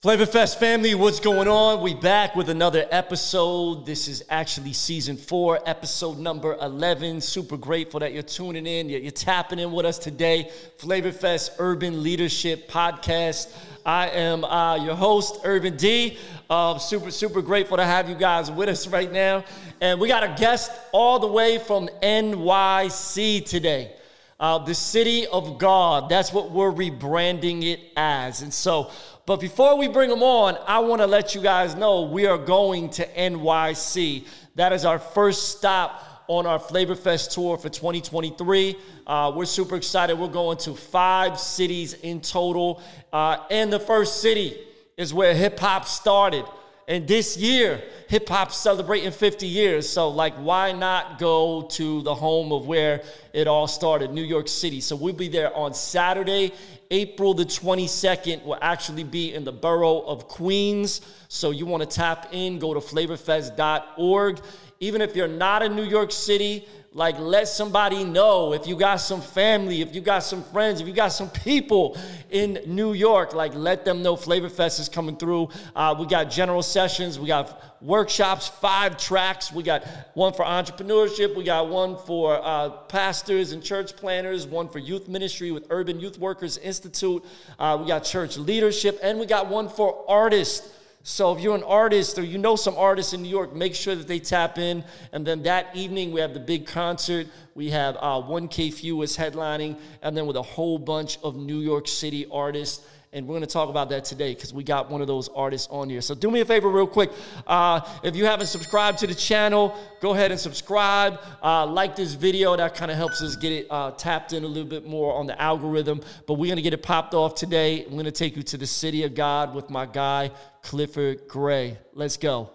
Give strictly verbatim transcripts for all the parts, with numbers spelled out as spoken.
Flavor Fest family, what's going on? We back with another episode. This is actually season four, episode number eleven. Super grateful that you're tuning in. You're, you're tapping in with us today. Flavor Fest Urban Leadership Podcast. I am uh, your host, Urban D. Uh, super, super grateful to have you guys with us right now. And we got a guest all the way from N Y C today. Uh, the City of God. That's what we're rebranding it as. And so, but before we bring them on, I want to let you guys know we are going to N Y C. That is our first stop on our Flavor Fest tour for twenty twenty-three. Uh, we're super excited. We're going to five cities in total. Uh, and the first city is where hip-hop started. And this year, hip-hop's celebrating fifty years. So, like, why not go to the home of where it all started, New York City? So we'll be there on Saturday, April the twenty-second. We'll actually be in the borough of Queens. So you want to tap in, go to flavor fest dot org. Even if you're not in New York City, like, let somebody know. If you got some family, if you got some friends, if you got some people in New York, like, let them know Flavor Fest is coming through. Uh, we got general sessions. We got workshops, five tracks. We got one for entrepreneurship. We got one for uh, pastors and church planners, one for youth ministry with Urban Youth Workers Institute. Uh, we got church leadership, and we got one for artists. So if you're an artist or you know some artists in New York, make sure that they tap in. And then that evening, we have the big concert. We have uh, one K Few is headlining, and then with a whole bunch of New York City artists. And we're going to talk about that today because we got one of those artists on here. So do me a favor real quick. Uh, if you haven't subscribed to the channel, go ahead and subscribe. Uh, like this video. That kind of helps us get it uh, tapped in a little bit more on the algorithm. But we're going to get it popped off today. I'm going to take you to the City of God with my guy, Clifford Gray. Let's go.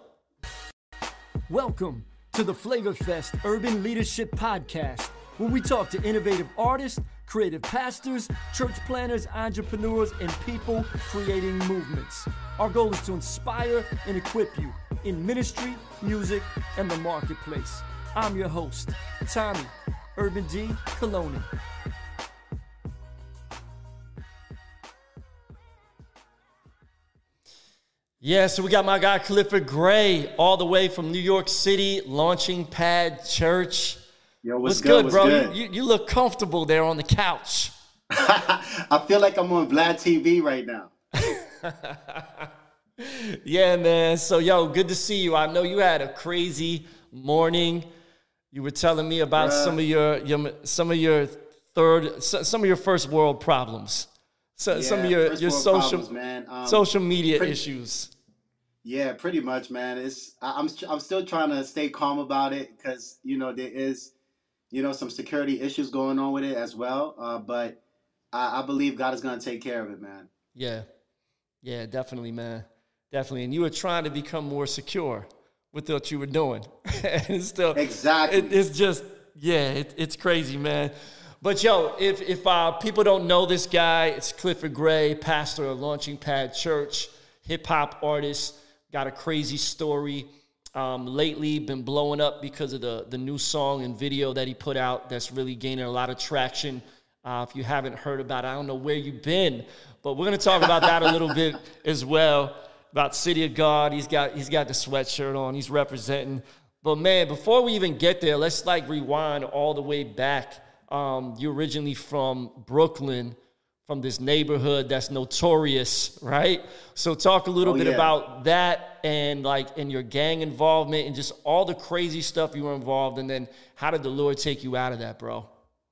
Welcome to the Flavor Fest Urban Leadership Podcast, where we talk to innovative artists, creative pastors, church planners, entrepreneurs, and people creating movements. Our goal is to inspire and equip you in ministry, music, and the marketplace. I'm your host, Tommy Urban D. Coloni. Yeah, so we got my guy Clifford Gray all the way from New York City, Launching Pad Church. Yo, what's what's, good, good bro? Good? You, you look comfortable there on the couch. I feel like I'm on Vlad T V right now. Yeah, man. So, yo, good to see you. I know you had a crazy morning. You were telling me about Bruh. some of your, your some of your third, some of your first world problems. So, yeah, some of your, your social problems, man. Um, social media pretty, issues. Yeah, pretty much, man. It's I, I'm I'm still trying to stay calm about it because you know there is. You know, some security issues going on with it as well. Uh, but I, I believe God is going to take care of it, man. Yeah. Yeah, definitely, man. Definitely. And you were trying to become more secure with what you were doing. And it's still, exactly. It, it's just, yeah, it, it's crazy, man. But, yo, if, if uh, people don't know this guy, it's Clifford Gray, pastor of Launching Pad Church, hip-hop artist, got a crazy story. Um, lately been blowing up because of the, the new song and video that he put out that's really gaining a lot of traction. Uh, if you haven't heard about it, I don't know where you've been, but we're going to talk about that a little bit as well, about City of God. He's got he's got the sweatshirt on. He's representing. But, man, before we even get there, let's, like, rewind all the way back. Um, you're originally from Brooklyn, from this neighborhood that's notorious, right? So talk a little oh, bit yeah. about that and like in your gang involvement and just all the crazy stuff you were involved in. And then how did the Lord take you out of that, bro?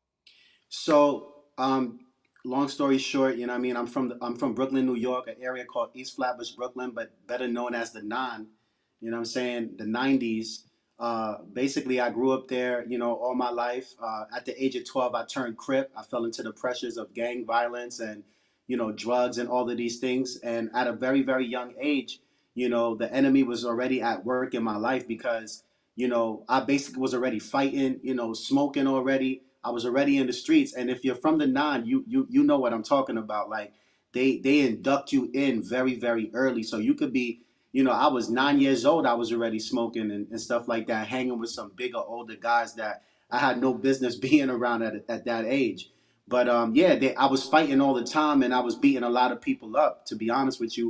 So, um, long story short, you know what I mean? I'm from the, I'm from Brooklyn, New York, an area called East Flatbush, Brooklyn, but better known as the Nine. You know what I'm saying? The nineties. Uh, basically, I grew up there, you know, all my life. Uh, at the age of twelve, I turned Crip. I fell into the pressures of gang violence and, you know, drugs and all of these things. And at a very, very young age, you know, the enemy was already at work in my life because, you know, I basically was already fighting, you know, smoking already. I was already in the streets. And if you're from the Nine, you you you know what I'm talking about. Like, they, they induct you in very, very early. So you could be, you know, I was nine years old. I was already smoking and, and stuff like that, hanging with some bigger, older guys that I had no business being around at at that age. But um, yeah, they, I was fighting all the time and I was beating a lot of people up, to be honest with you.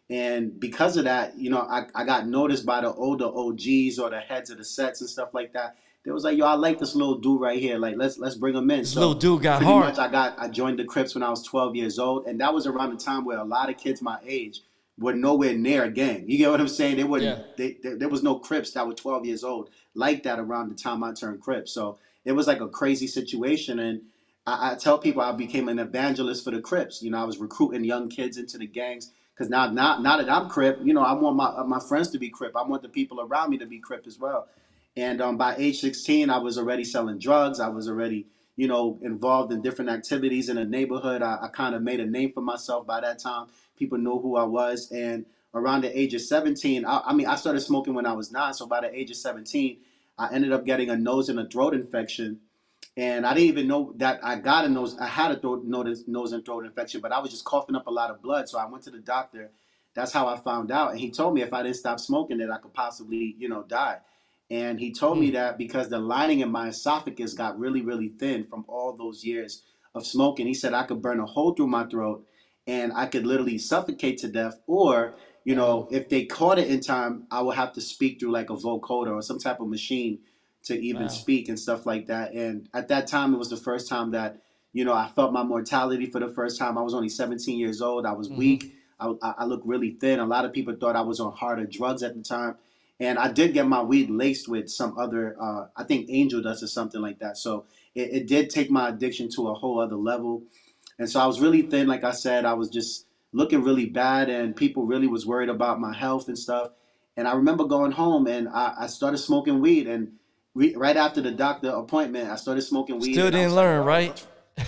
And because of that, you know, I, I got noticed by the older O Gs or the heads of the sets and stuff like that. They was like, yo, I like this little dude right here. Like, let's let's bring him in. This little So dude got pretty heart. much I got I joined the Crips when I was twelve years old. And that was around the time where a lot of kids my age were nowhere near a gang. You get what I'm saying? They Yeah. wouldn't they, they, there was no Crips that were twelve years old like that around the time I turned Crips. So it was like a crazy situation. And I, I tell people I became an evangelist for the Crips. You know, I was recruiting young kids into the gangs because now, now, now that I'm Crip, you know, I want my my friends to be Crip. I want the people around me to be Crip as well. And um, by age sixteen, I was already selling drugs. I was already, you know, involved in different activities in the neighborhood. I, I kind of made a name for myself by that time. People knew who I was. And around the age of seventeen, I, I mean, I started smoking when I was nine. So by the age of seventeen, I ended up getting a nose and a throat infection, and I didn't even know that I got a nose. I had a throat, nose, nose and throat infection, but I was just coughing up a lot of blood. So I went to the doctor. That's how I found out, and he told me if I didn't stop smoking, that I could possibly, you know, die. And he told me Mm. that because the lining in my esophagus got really, really thin from all those years of smoking. He said I could burn a hole through my throat, and I could literally suffocate to death, or you know, Wow. if they caught it in time, I would have to speak through like a vocoder or some type of machine to even Wow. speak and stuff like that. And at that time, it was the first time that, you know, I felt my mortality for the first time. I was only seventeen years old. I was Mm-hmm. weak. I, I looked really thin. A lot of people thought I was on harder drugs at the time. And I did get my weed laced with some other, uh, I think Angel dust or something like that. So it, it did take my addiction to a whole other level. And so I was really thin, like I said. I was just looking really bad, and people really was worried about my health and stuff. And I remember going home, and I, I started smoking weed. And re- right after the doctor appointment, I started smoking weed, Still and I didn't was like, learn, yo, right? bro,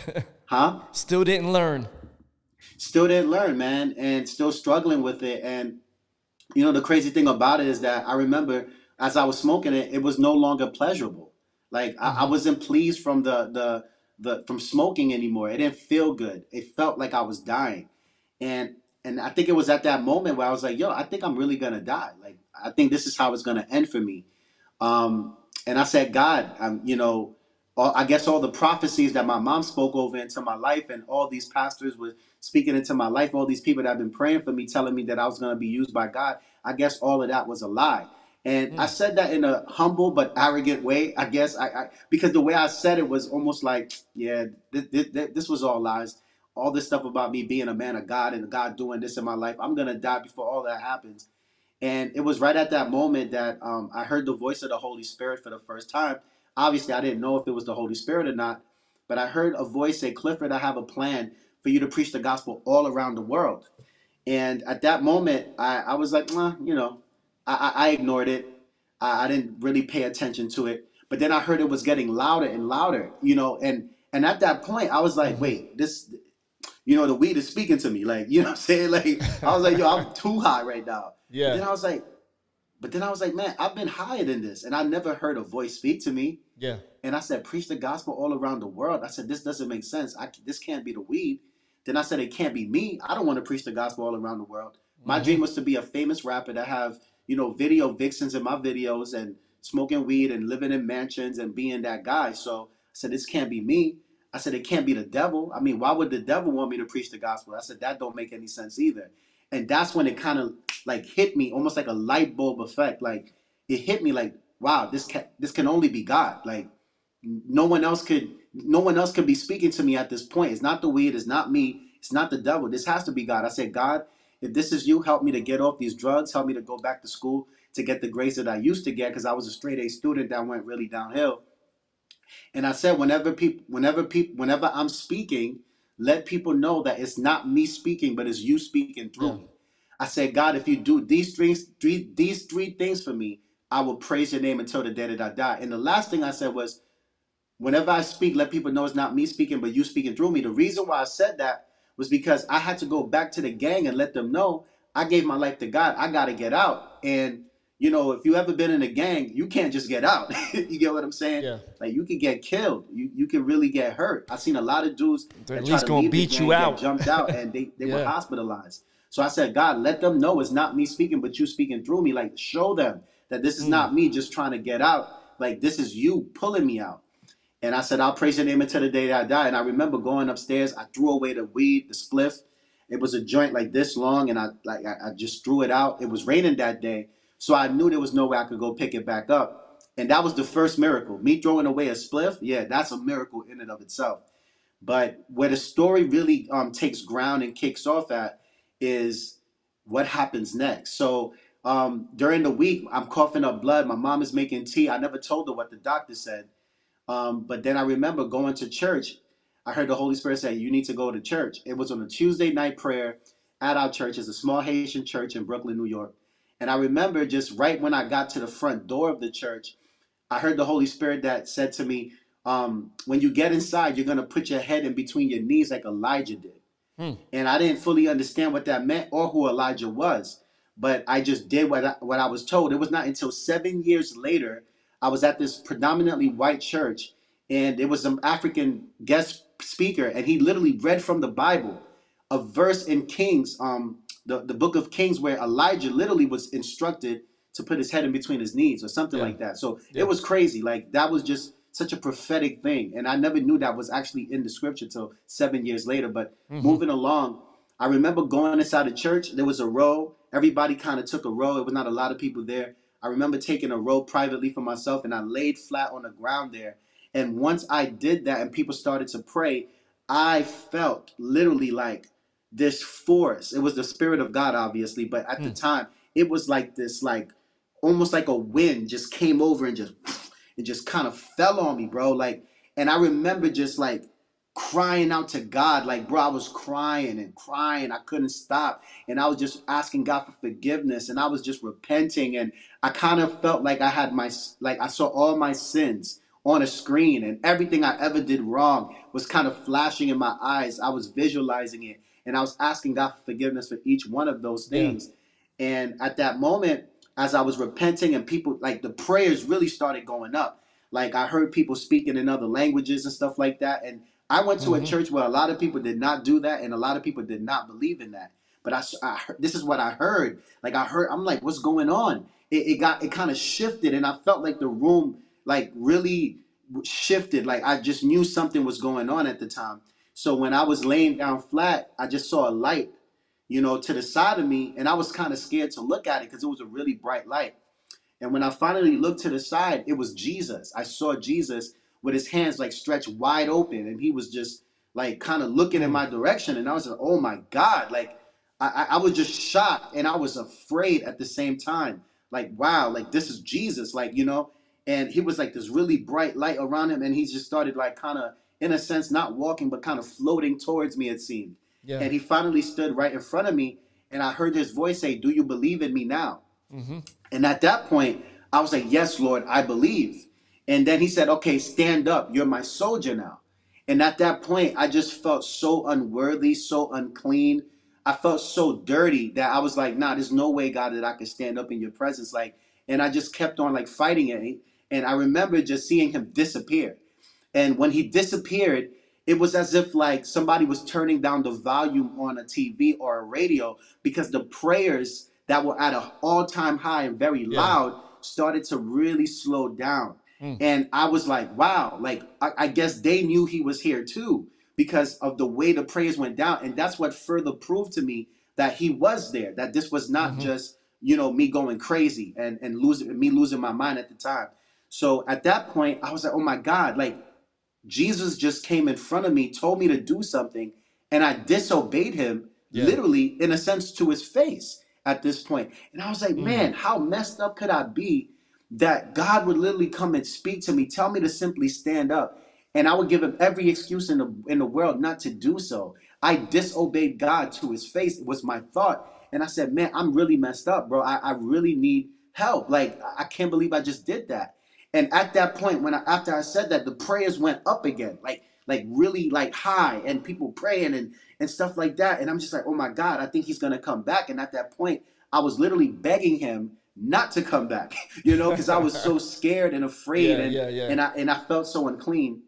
huh? Still didn't learn. Still didn't learn, man, and still struggling with it. And you know, the crazy thing about it is that I remember as I was smoking it, it was no longer pleasurable. Like I, I Mm-hmm. wasn't pleased from the the the from smoking anymore. It didn't feel good. It felt like I was dying. And and I think it was at that moment where I was like, yo, I think I'm really gonna die. Like I think this is how it's gonna end for me. Um, and I said, God, um, you know, all, I guess all the prophecies that my mom spoke over into my life, and all these pastors were speaking into my life, all these people that have been praying for me, telling me that I was going to be used by God. I guess all of that was a lie. And I Mm. said that in a humble but arrogant way, I guess, I, I because the way I said it was almost like, yeah, this, this, this was all lies. All this stuff about me being a man of God and God doing this in my life, I'm going to die before all that happens. And it was right at that moment that um, I heard the voice of the Holy Spirit for the first time. Obviously, I didn't know if it was the Holy Spirit or not, but I heard a voice say, Clifford, I have a plan for you to preach the gospel all around the world. And at that moment, I, I was like, well, you know, I, I, I ignored it. I, I didn't really pay attention to it. But then I heard it was getting louder and louder, you know, and and at that point, I was like, Mm-hmm. wait, this, you know, the weed is speaking to me. Like, you know what I'm saying? Like, I was like, yo, I'm too high right now. But Yeah. then I was like, but then I was like, man, I've been higher than this. And I never heard a voice speak to me. Yeah. And I said, preach the gospel all around the world. I said, this doesn't make sense. I, this can't be the weed. Then I said, it can't be me. I don't want to preach the gospel all around the world. My Mm-hmm. dream was to be a famous rapper, to have, you know, video vixens in my videos and smoking weed and living in mansions and being that guy. So I said, this can't be me. I said, it can't be the devil. I mean, why would the devil want me to preach the gospel? I said, that don't make any sense either. And that's when it kind of like hit me, almost like a light bulb effect. Like it hit me like, wow, this can this can only be God. Like no one else could no one else could be speaking to me at this point. It's not the weed, it's not me, it's not the devil. This has to be God. I said, God, if this is you, help me to get off these drugs, help me to go back to school to get the grades that I used to get, because I was a straight A student that went really downhill. And I said, whenever people, whenever people, whenever I'm speaking, let people know that it's not me speaking, but it's you speaking through Yeah. me. I said, God, if you do these three, three, these three things for me, I will praise your name until the day that I die. And the last thing I said was, whenever I speak, let people know it's not me speaking, but you speaking through me. The reason why I said that was because I had to go back to the gang and let them know I gave my life to God. I got to get out. And, you know, if you ever been in a gang, you can't just get out. You get what I'm saying? Yeah. Like, you could get killed. You you can really get hurt. I've seen a lot of dudes They're at that try least to gonna leave the beat gang, you get out. jumped out, and they, they were Yeah. hospitalized. So I said, God, let them know it's not me speaking, but you speaking through me. Like, show them that this is Mm. not me just trying to get out. Like, this is you pulling me out. And I said, I'll praise your name until the day that I die. And I remember going upstairs, I threw away the weed, the spliff, It was a joint like this long, and I like I, I just threw it out. It was raining that day, so I knew there was no way I could go pick it back up. And that was the first miracle. Me throwing away a spliff, yeah, that's a miracle in and of itself. But where the story really um, takes ground and kicks off at is what happens next. So um, during the week, I'm coughing up blood. My mom is making tea. I never told her what the doctor said. Um, but then I remember going to church. I heard the Holy Spirit say, "You need to go to church." It was on a Tuesday night prayer at our church. It's a small Haitian church in Brooklyn, New York. And I remember just right when I got to the front door of the church, I heard the Holy Spirit that said to me, um, when you get inside, you're going to put your head in between your knees like Elijah did. Hmm. And I didn't fully understand what that meant or who Elijah was. But I just did what I, what I was told. It was not until seven years later, I was at this predominantly white church, and it was an African guest speaker, and he literally read from the Bible a verse in Kings, um, the, the book of Kings, where Elijah literally was instructed to put his head in between his knees or something Yeah. like that. So Yeah. it was crazy. Like that was just such a prophetic thing. And I never knew that was actually in the scripture till seven years later. But Mhm. moving along, I remember going inside the church. There was a row. Everybody kind of took a row. It was not a lot of people there. I remember taking a row privately for myself, and I laid flat on the ground there. And once I did that and people started to pray, I felt literally like this force. It was the Spirit of God, obviously, but at the Hmm. time, it was like this, like almost like a wind just came over and just it just kind of fell on me, bro. Like, and I remember just like crying out to God, like, bro, I was crying and crying. I couldn't stop. And I was just asking God for forgiveness, and I was just repenting. And I kind of felt like I had my, like, I saw all my sins on a screen, and everything I ever did wrong was kind of flashing in my eyes. I was visualizing it, and I was asking God for forgiveness for each one of those Yeah. things. And at that moment, as I was repenting, and people, like, the prayers really started going up. Like, I heard people speaking in other languages and stuff like that. And I went to a Mhm. church where a lot of people did not do that, and a lot of people did not believe in that. But I, I heard, this is what I heard. Like, I heard, I'm like, what's going on? It, it got, it kind of shifted, and I felt like the room, like, really shifted. Like, I just knew something was going on at the time. So when I was laying down flat, I just saw a light, you know, to the side of me, and I was kind of scared to look at it because it was a really bright light. And when I finally looked to the side, it was Jesus. I saw Jesus with his hands like stretched wide open, and he was just like kind of looking in Hmm. my direction. And I was like, "Oh my God!" Like I, I was just shocked, and I was afraid at the same time. Like, wow, like this is Jesus, like you know. And he was like this really bright light around him, and he just started like kind of, in a sense, not walking, but kind of floating towards me. It seemed. Yeah. And he finally stood right in front of me, and I heard his voice say, "Do you believe in me now?" Mm-hmm. And at that point, I was like, "Yes, Lord, I believe." And then he said, "Okay, stand up. You're my soldier now." And at that point, I just felt so unworthy, so unclean. I felt so dirty that I was like, "Nah, there's no way, God, that I could stand up in your presence." Like, and I just kept on like fighting it. And I remember just seeing him disappear. And when he disappeared, it was as if like somebody was turning down the volume on a T V or a radio, because the prayers that were at an all-time high and very Yeah. loud started to really slow down. Hmm. And I was like, wow, like I, I guess they knew he was here too, because of the way the prayers went down. And that's what further proved to me that he was there, that this was not Mm-hmm. just, you know, me going crazy and, and losing me losing my mind at the time. So at that point, I was like, oh my God, like Jesus just came in front of me, told me to do something, and I disobeyed him, Yeah. literally, in a sense, to his face at this point. And I was like, Mm. man, how messed up could I be that God would literally come and speak to me, tell me to simply stand up, and I would give him every excuse in the in the world not to do so. I disobeyed God to his face. It was my thought. And I said, man, I'm really messed up, bro. I, I really need help. Like, I can't believe I just did that. And at that point, when I, after I said that, the prayers went up again, like like really like high, and people praying and and stuff like that. And I'm just like, oh my God, I think he's gonna come back. And at that point, I was literally begging him not to come back, you know, because I was so scared and afraid, Yeah. and Yeah. Yeah. and I and I felt so unclean.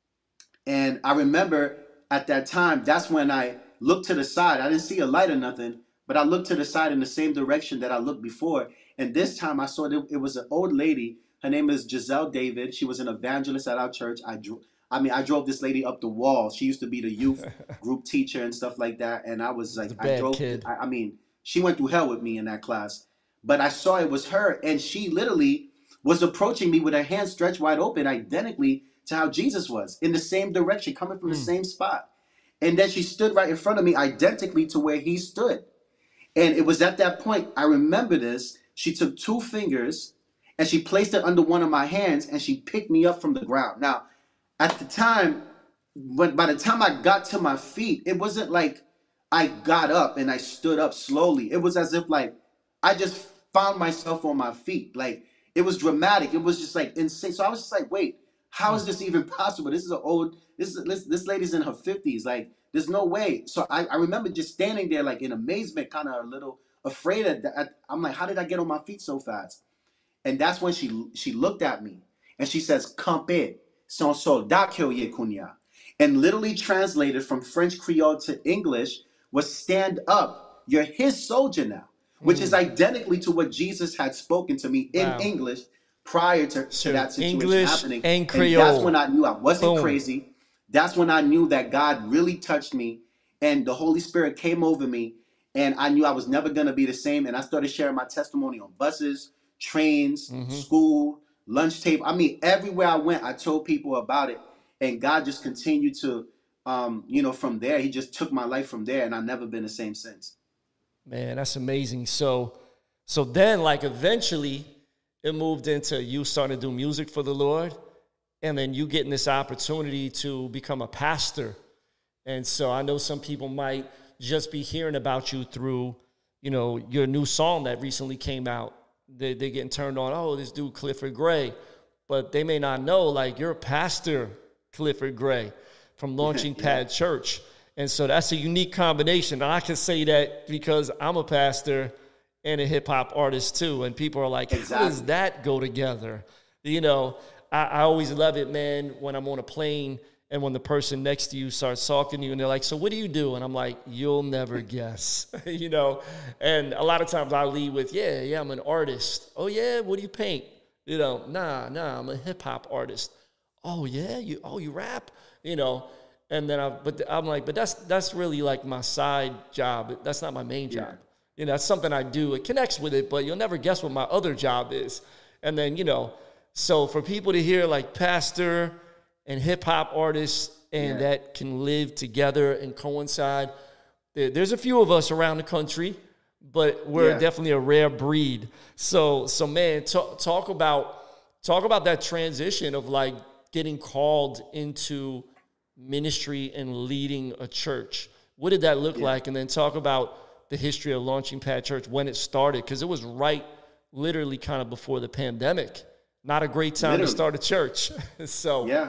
And I remember at that time, that's when I looked to the side. I didn't see a light or nothing, but I looked to the side in the same direction that I looked before. And this time I saw that it was an old lady. Her name is Giselle David. She was an evangelist at our church. I, I mean, I drove this lady up the wall. She used to be the youth group teacher and stuff like that. And I was like, The I bad drove, kid. I, I mean, she went through hell with me in that class. But I saw it was her. And she literally was approaching me with her hands stretched wide open, identically to how Jesus was, in the same direction, coming from the Mm. same spot. And then she stood right in front of me, identically to where he stood. And it was at that point, I remember this. She took two fingers and she placed it under one of my hands and she picked me up from the ground. Now, at the time, but by the time I got to my feet, it wasn't like I got up and I stood up slowly. It was as if like I just found myself on my feet. Like it was dramatic. It was just like insane. So I was just like, wait, how is Mm. this even possible? This is an old. This is this, this lady's in her fifties. Like there's no way. So I, I remember just standing there like in amazement, kind of a little afraid of that. I'm like, how did I get on my feet so fast? And that's when she she looked at me and she says, "Campe, son soldat que oye cunya." And literally translated from French Creole to English was stand up. You're his soldier now, which is Mm. identically to what Jesus had spoken to me in Wow. English prior to, to So that situation English happening. and And that's when Creole. I knew I wasn't Boom. crazy. That's when I knew that God really touched me and the Holy Spirit came over me. And I knew I was never going to be the same. And I started sharing my testimony on buses, trains, Mm-hmm. school, lunch table. I mean, everywhere I went, I told people about it. And God just continued to, um, you know, from there, he just took my life from there. And I've never been the same since. Man, that's amazing. So, so then, like, eventually, it moved into you starting to do music for the Lord, and then you getting this opportunity to become a pastor. And so, I know some people might just be hearing about you through, you know, your new song that recently came out. They they're getting turned on. Oh, this dude Clifford Gray, but they may not know, like, you're a pastor, Clifford Gray, from Launching Yeah, Pad Church. And so that's a unique combination. And I can say that because I'm a pastor and a hip hop artist too. And people are like, how does exactly. that go together? You know, I, I always love it, man, when I'm on a plane and when the person next to you starts talking to you and they're like, so what do you do? And I'm like, you'll never guess, you know? And a lot of times I lead with, yeah, yeah, I'm an artist. Oh yeah, what do you paint? You know, nah, nah, I'm a hip hop artist. Oh yeah, you, oh, you rap? You know? And then I, but I'm like, but that's that's really like my side job. That's not my main Yeah. job. You know, that's something I do. It connects with it, but you'll never guess what my other job is. And then, you know, so for people to hear like pastor and hip hop artists and Yeah. that can live together and coincide, there, there's a few of us around the country, but we're Yeah. definitely a rare breed. So, so man, talk, talk about talk about that transition of like getting called into ministry and leading a church. What did that look Yeah. like? And then talk about the history of Launching Pad Church, when it started, because it was right literally kind of before the pandemic. Not a great time to Literally. start a church. So Yeah.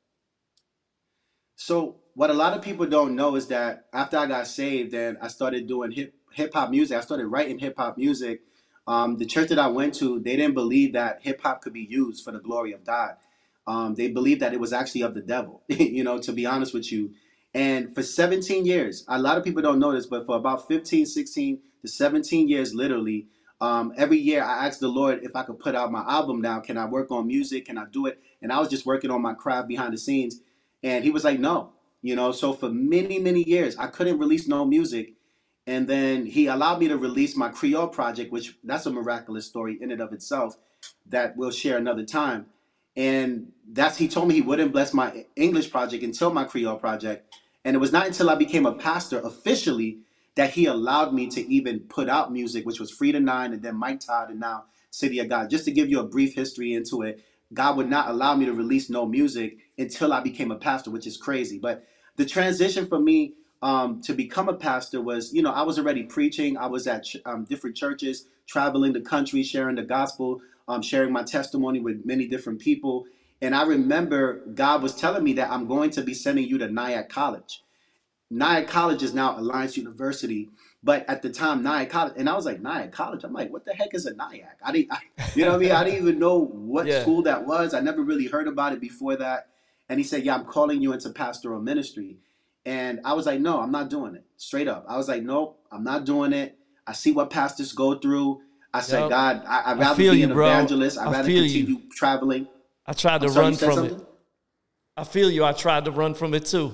So what a lot of people don't know is that after I got saved and I started doing hip hip hop music, I started writing hip hop music. Um, the church that I went to, they didn't believe that hip hop could be used for the glory of God. Um, they believed that it was actually of the devil, you know, to be honest with you. And for seventeen years, a lot of people don't know this, but for about fifteen, sixteen to seventeen years, literally, um, every year I asked the Lord if I could put out my album now. Can I work on music? Can I do it? And I was just working on my craft behind the scenes. And he was like, no, you know, so for many, many years, I couldn't release no music. And then he allowed me to release my Creole project, which that's a miraculous story in and of itself that we'll share another time. And that's, he told me he wouldn't bless my English project until my Creole project. And it was not until I became a pastor officially that he allowed me to even put out music, which was Free to Nine and then Mike Todd and now City of God. Just to give you a brief history into it, God would not allow me to release no music until I became a pastor, which is crazy. But the transition for me um, to become a pastor was, you know, I was already preaching. I was at ch- um, different churches, traveling the country, sharing the gospel, um, sharing my testimony with many different people. And I remember God was telling me that I'm going to be sending you to Nyack College. Nyack College is now Alliance University, but at the time Nyack College, and I was like, Nyack College. I'm like, what the heck is a Nyack? I didn't, I, you know what I mean? I didn't even know what yeah. school that was. I never really heard about it before that. And he said, yeah, I'm calling you into pastoral ministry. And I was like, no, I'm not doing it. Straight up. I was like, nope, I'm not doing it. I see what pastors go through. I said, Yep. God, I, I'd I rather feel be you, an bro. evangelist. I'd I rather feel you. continue traveling. I tried I'm to sorry, run you said from it. something? I feel you. I tried to run from it too.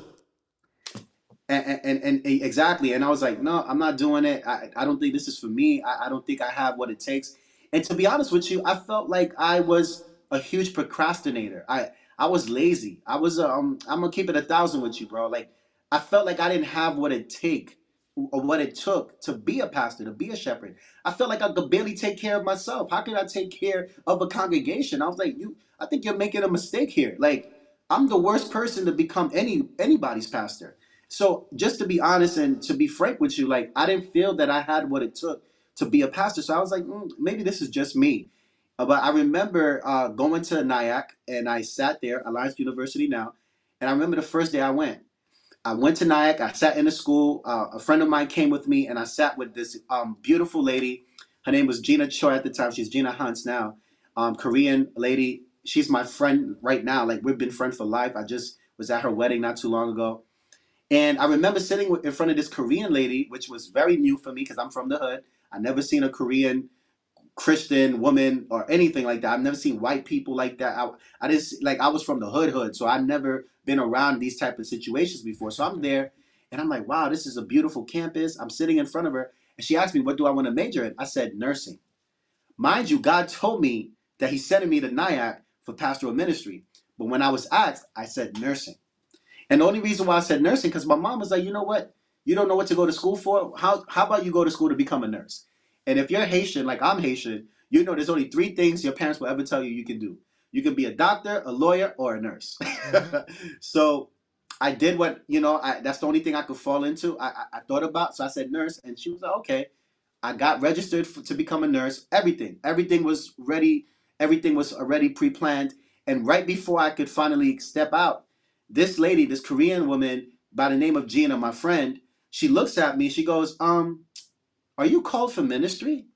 And, and, and, and exactly. And I was like, no, I'm not doing it. I, I don't think this is for me. I, I don't think I have what it takes. And to be honest with you, I felt like I was a huge procrastinator. I, I was lazy. I was, um, I'm gonna keep it a thousand with you, bro. Like, I felt like I didn't have what it take or what it took to be a pastor, to be a shepherd. I felt like I could barely take care of myself. How could I take care of a congregation? I was like, you, I think you're making a mistake here. Like, I'm the worst person to become any anybody's pastor. So just to be honest and to be frank with you, like I didn't feel that I had what it took to be a pastor. So I was like, mm, maybe this is just me. Uh, But I remember uh, going to Nyack and I sat there, Alliance University now, and I remember the first day I went. I went to Nyack. I sat in the school. Uh, a friend of mine came with me, and I sat with this um, beautiful lady. Her name was Gina Choi at the time. She's Gina Hunts now, um, Korean lady. She's my friend right now. Like we've been friends for life. I just was at her wedding not too long ago. And I remember sitting in front of this Korean lady, which was very new for me because I'm from the hood. I never seen a Korean Christian woman or anything like that. I've never seen white people like that. I, I just like I was from the hood hood, so I've never been around these type of situations before. So I'm there, and I'm like, wow, this is a beautiful campus. I'm sitting in front of her, and she asked me, what do I want to major in? I said nursing. Mind you, God told me that He's sending me to Nyack for pastoral ministry, but when I was asked, I said nursing. And the only reason why I said nursing, because my mom was like, you know what? You don't know what to go to school for? How how about you go to school to become a nurse? And if you're Haitian, like I'm Haitian, you know there's only three things your parents will ever tell you you can do. You can be a doctor, a lawyer, or a nurse. Mm-hmm. So I did what, you know, I, that's the only thing I could fall into. I, I, I thought about, so I said nurse, and she was like, okay. I got registered for, to become a nurse. Everything, everything was ready. Everything was already pre-planned. And right before I could finally step out, this lady, this Korean woman by the name of Gina, my friend, she looks at me. She goes, "Um, are you called for ministry?"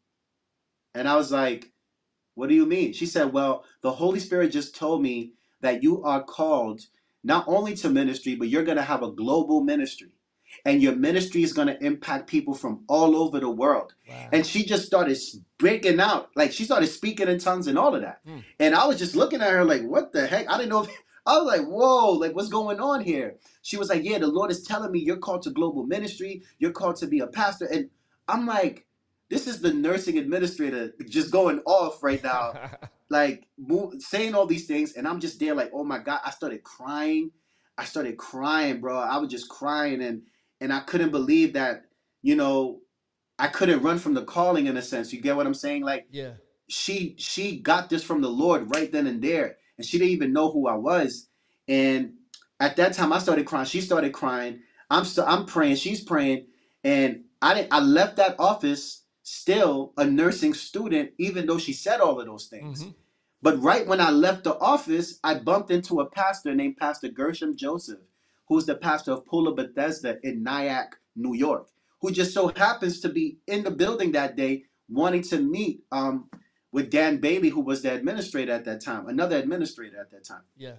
And I was like, what do you mean? She said, well, the Holy Spirit just told me that you are called not only to ministry, but you're going to have a global ministry. And your ministry is going to impact people from all over the world. Wow. And she just started breaking out. Like she started speaking in tongues and all of that. Mm. And I was just looking at her like, what the heck? I didn't know. If, I was like, whoa, like what's going on here? She was like, yeah, the Lord is telling me you're called to global ministry. You're called to be a pastor. And I'm like, this is the nursing administrator just going off right now, like move, saying all these things, and I'm just there like, oh my God. I started crying. I started crying, bro. I was just crying, and and I couldn't believe that, you know, I couldn't run from the calling in a sense. You get what I'm saying? Like Yeah. she she got this from the Lord right then and there, and she didn't even know who I was. And at that time, I started crying. She started crying. I'm still I'm praying. She's praying, and I didn't. I left that office still a nursing student, even though she said all of those things. Mm-hmm. But right when I left the office, I bumped into a pastor named Pastor Gershom Joseph, who's the pastor of Pool of Bethesda in Nyack, New York, who just so happens to be in the building that day wanting to meet um, with Dan Bailey, who was the administrator at that time, another administrator at that time. Yeah.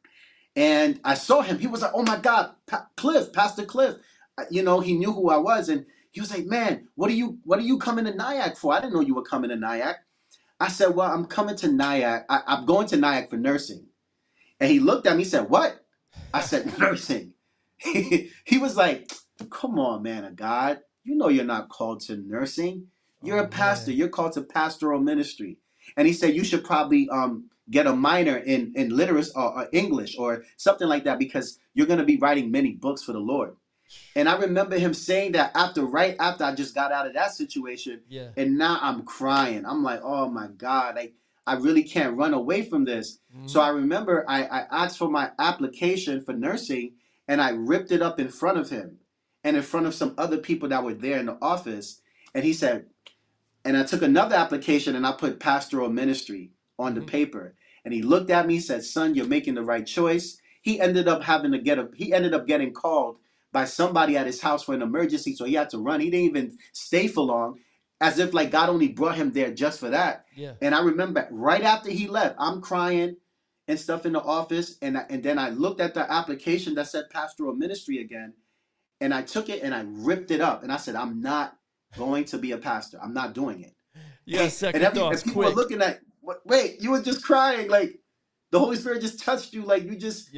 And I saw him. He was like, oh my God, pa- Cliff, Pastor Cliff. Uh, You know, he knew who I was. And he was like, man, what are you what are you coming to Nyack for? I didn't know you were coming to Nyack. I said, well, I'm coming to Nyack. I, I'm going to Nyack for nursing. And he looked at me, he said, what? I said, nursing. He, he was like, come on, man of God. You know you're not called to nursing. You're Oh a pastor. man. You're called to pastoral ministry. And he said, you should probably um, get a minor in, in literacy or, or English or something like that because you're going to be writing many books for the Lord. And I remember him saying that after, right after I just got out of that situation, Yeah. and now I'm crying. I'm like, oh my God, like I really can't run away from this. So Mm-hmm. I remember I, I asked for my application for nursing, and I ripped it up in front of him and in front of some other people that were there in the office. And he said, and I took another application and I put pastoral ministry on the Mm-hmm. paper. And he looked at me, said, son, you're making the right choice. He ended up having to get a he ended up getting called by somebody at his house for an emergency. So he had to run. He didn't even stay for long, as if like God only brought him there just for that. Yeah. And I remember right after he left, I'm crying and stuff in the office. And, I, and then I looked at the application that said pastoral ministry again. And I took it and I ripped it up. And I said, I'm not going to be a pastor. I'm not doing Yeah. it. And Second every and thoughts, people were quick. looking at, wait, you were just crying. Like the Holy Spirit just touched you. Like you just, Yeah.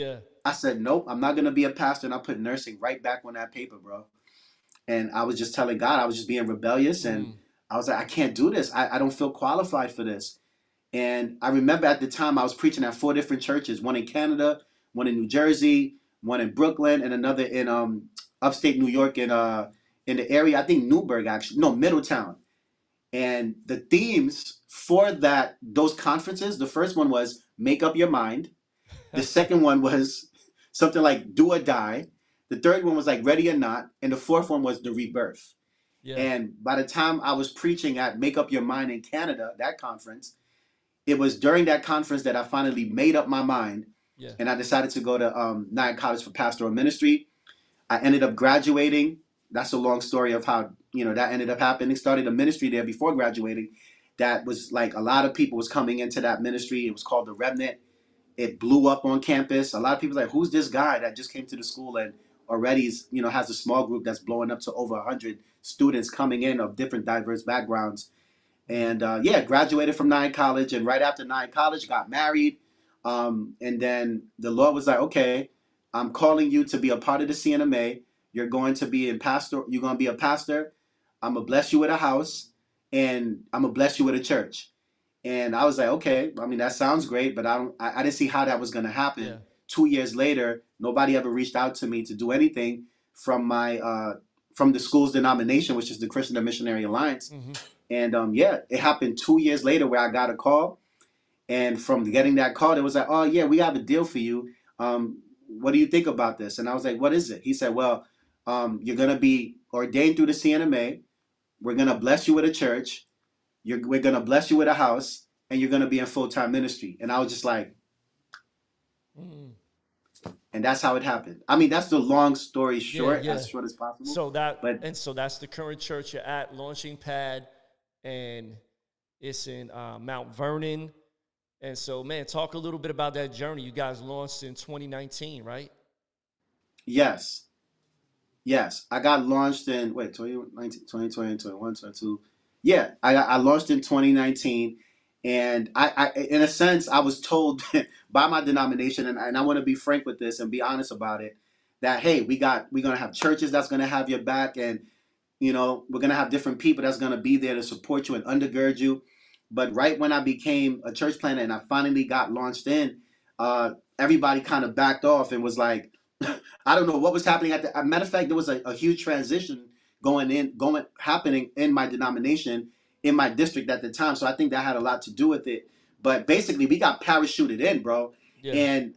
I said, nope, I'm not gonna be a pastor, and I put nursing right back on that paper, bro. And I was just telling God, I was just being rebellious, and Mm. I was like, I can't do this. I, I don't feel qualified for this. And I remember at the time I was preaching at four different churches, one in Canada, one in New Jersey, one in Brooklyn, and another in um upstate New York in uh in the area, I think Newburgh actually, no, Middletown. And the themes for that those conferences, the first one was make up your mind. The second one was something like do or die. The third one was like ready or not, and the fourth one was the rebirth. Yeah. And by the time I was preaching at Make Up Your Mind in Canada, that conference, it was during that conference that I finally made up my mind, Yeah. and I decided to go to um, Nyack College for Pastoral Ministry. I ended up graduating. That's a long story of how you know that ended up happening. Started a ministry there before graduating. That was like a lot of people was coming into that ministry. It was called the Remnant. It blew up on campus. A lot of people were like, who's this guy that just came to the school and already is, you know has a small group that's blowing up to over one hundred students coming in of different diverse backgrounds. Mm-hmm. And uh, yeah, graduated from Nine College, and right after Nine College, got married. Um, and then the Lord was like, "Okay, I'm calling you to be a part of the C N M A. You're going to be in pastor. You're going to be a pastor. I'm gonna bless you with a house, and I'm gonna bless you with a church." And I was like, "Okay, I mean that sounds great, but I don't. I, I didn't see how that was gonna Yeah. happen." Two years later, nobody ever reached out to me to do anything from my uh, from the school's denomination, which is the Christian Missionary Alliance. Mm-hmm. And um, yeah, it happened two years later where I got a call, and from getting that call, it was like, "Oh yeah, we have a deal for you. Um, what do you think about this?" And I was like, "What is it?" He said, "Well, um, you're gonna be ordained through the C N M A. We're gonna bless you with a church. You're, we're gonna bless you with a house, and you're gonna be in full time ministry." And I was just like, Mm. and that's how it happened. I mean, that's the long story Yeah. short, Yeah. as short as possible. So that But and so that's the current church you're at, Launching Pad, and it's in uh, Mount Vernon. And so, man, talk a little bit about that journey. You guys launched in twenty nineteen, right? yes, yes, I got launched in wait twenty nineteen, twenty twenty, twenty-one, twenty-two. Yeah, I I launched in twenty nineteen, and I, I in a sense I was told by my denomination, and, and I want to be frank with this and be honest about it, that hey, we got we're gonna have churches that's gonna have your back, and you know we're gonna have different people that's gonna be there to support you and undergird you. But right when I became a church planner and I finally got launched in, uh, everybody kind of backed off and was like, I don't know what was happening at the. As a matter of fact, there was a, a huge transition going in, going happening in my denomination, in my district at the time. So I think that had a lot to do with it. But basically, we got parachuted in, bro, Yeah. and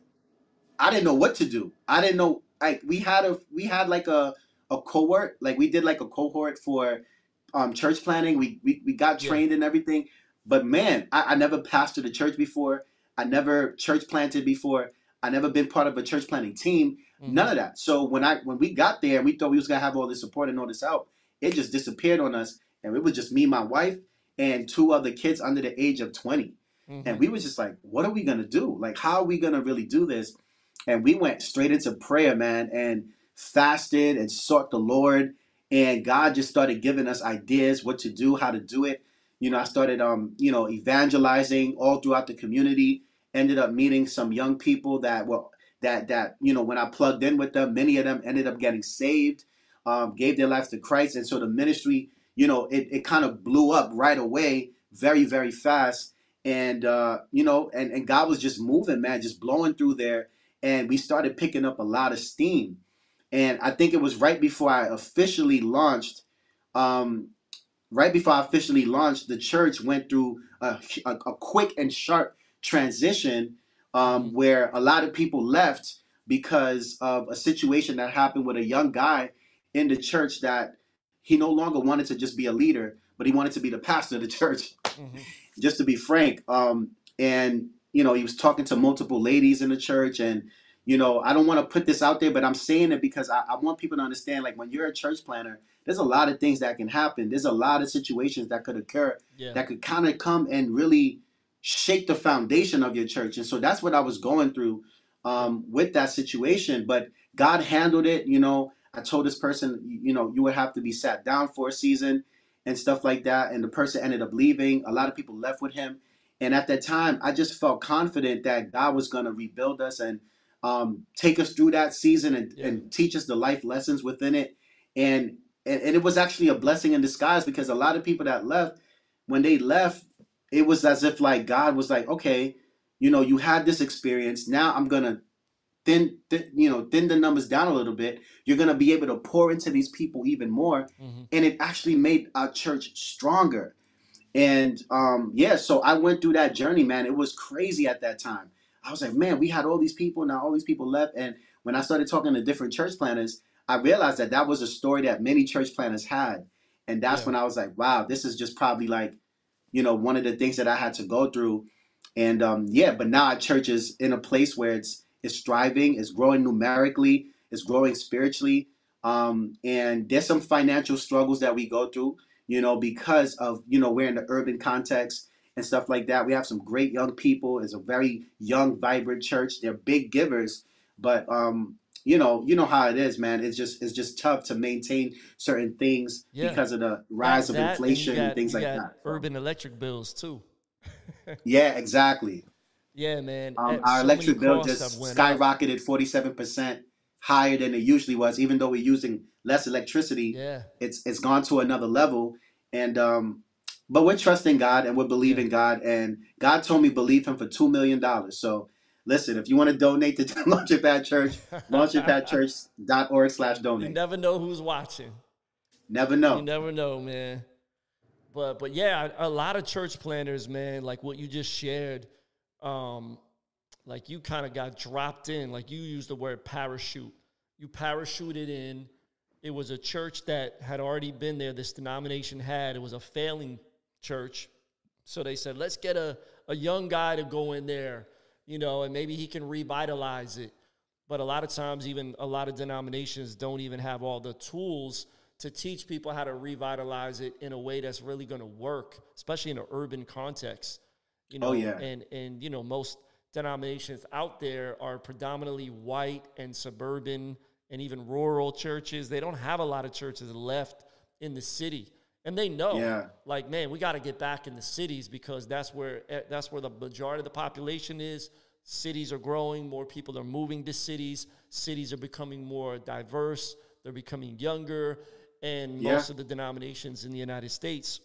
I didn't know what to do. I didn't know. Like we had a we had like a a cohort. Like we did like a cohort for um church planning. We we, we got Yeah. trained and everything. But man, I, I never pastored a church before. I never church planted before. I never been part of a church planting team. Mm-hmm. None of that. So when I when we got there and we thought we was gonna have all this support and all this help, it just disappeared on us. And it was just me, my wife, and two other kids under the age of twenty. Mm-hmm. And we was just like, what are we gonna do? Like, how are we gonna really do this? And we went straight into prayer, man, and fasted and sought the Lord. And God just started giving us ideas what to do, how to do it. You know, I started, um, you know, evangelizing all throughout the community. Ended up meeting some young people that were that that you know when I plugged in with them, many of them ended up getting saved, um, gave their lives to Christ, and so the ministry, you know, it, it kind of blew up right away, very very fast. And uh, you know, and and God was just moving, man, just blowing through there, and we started picking up a lot of steam. And I think it was right before I officially launched. Um, right before I officially launched, the church went through a, a, a quick and sharp transition, Mm-hmm. um, where a lot of people left because of a situation that happened with a young guy in the church that he no longer wanted to just be a leader, but he wanted to be the pastor of the church. Mm-hmm. Just to be frank. Um, and you know, he was talking to multiple ladies in the church, and you know, I don't want to put this out there, but I'm saying it because I, I want people to understand. Like when you're a church planner, there's a lot of things that can happen. There's a lot of situations that could occur Yeah. that could kind of come and really shake the foundation of your church. And so that's what I was going through Yep. um, with that situation. But God handled it. You know, I told this person, you know, you would have to be sat down for a season and stuff like that. And the person ended up leaving. A lot of people left with him. And at that time, I just felt confident that God was going to rebuild us. And um, take us through that season and, Yeah. and teach us the life lessons within it. And, and and it was actually a blessing in disguise, because a lot of people that left, when they left, it was as if like God was like, okay, you know, you had this experience. Now I'm gonna thin, thin you know, thin the numbers down a little bit. You're gonna be able to pour into these people even more, Hmm. and it actually made our church stronger. And um, yeah, so I went through that journey, man. It was crazy at that time. I was like, man, we had all these people, now all these people left. And when I started talking to different church planners, I realized that that was a story that many church planners had. And that's Yeah. when I was like, wow, this is just probably like, you know, one of the things that I had to go through. And um, yeah, but now our church is in a place where it's it's thriving, it's growing numerically, it's growing spiritually. Um, and there's some financial struggles that we go through, you know, because of, you know, we're in the urban context and stuff like that. We have some great young people. It's a very young, vibrant church. They're big givers, but um, you know, you know how it is, man. It's just it's just tough to maintain certain things Yeah. because of the rise That of that and you inflation and got things you like got that. So urban electric bills too. yeah, exactly. Yeah, man. Um, eh, our So many electric bill costs have just went up. skyrocketed forty-seven percent higher than it usually was, even though we're using less electricity. Yeah. It's it's gone to another level. And um, but we're trusting God and we're Yeah. believing God. And God told me believe him for two million dollars. So listen, if you want to donate to Launchpad Church, launchpadchurch dot org slash You donate. never know who's watching. Never You know. never know, man. But but yeah, a lot of church planners, man, like what you just shared, um, like you kind of got dropped in, like you used the word parachute. You parachuted in. It was a church that had already been there. This denomination had. It was a failing church. So they said, let's get a, a young guy to go in there, you know, and maybe he can revitalize it. But a lot of times, even a lot of denominations don't even have all the tools to teach people how to revitalize it in a way that's really going to work, especially in an urban context. You Oh know, yeah. and and you know, most denominations out there are predominantly white and suburban and even rural churches. They don't have a lot of churches left in the city. And they know, Yeah. like, man, we got to get back in the cities because that's where eh, that's where the majority of the population is. Cities are growing, more people are moving to cities. Cities are becoming more diverse, they're becoming younger, and Yeah. most of the denominations in the United States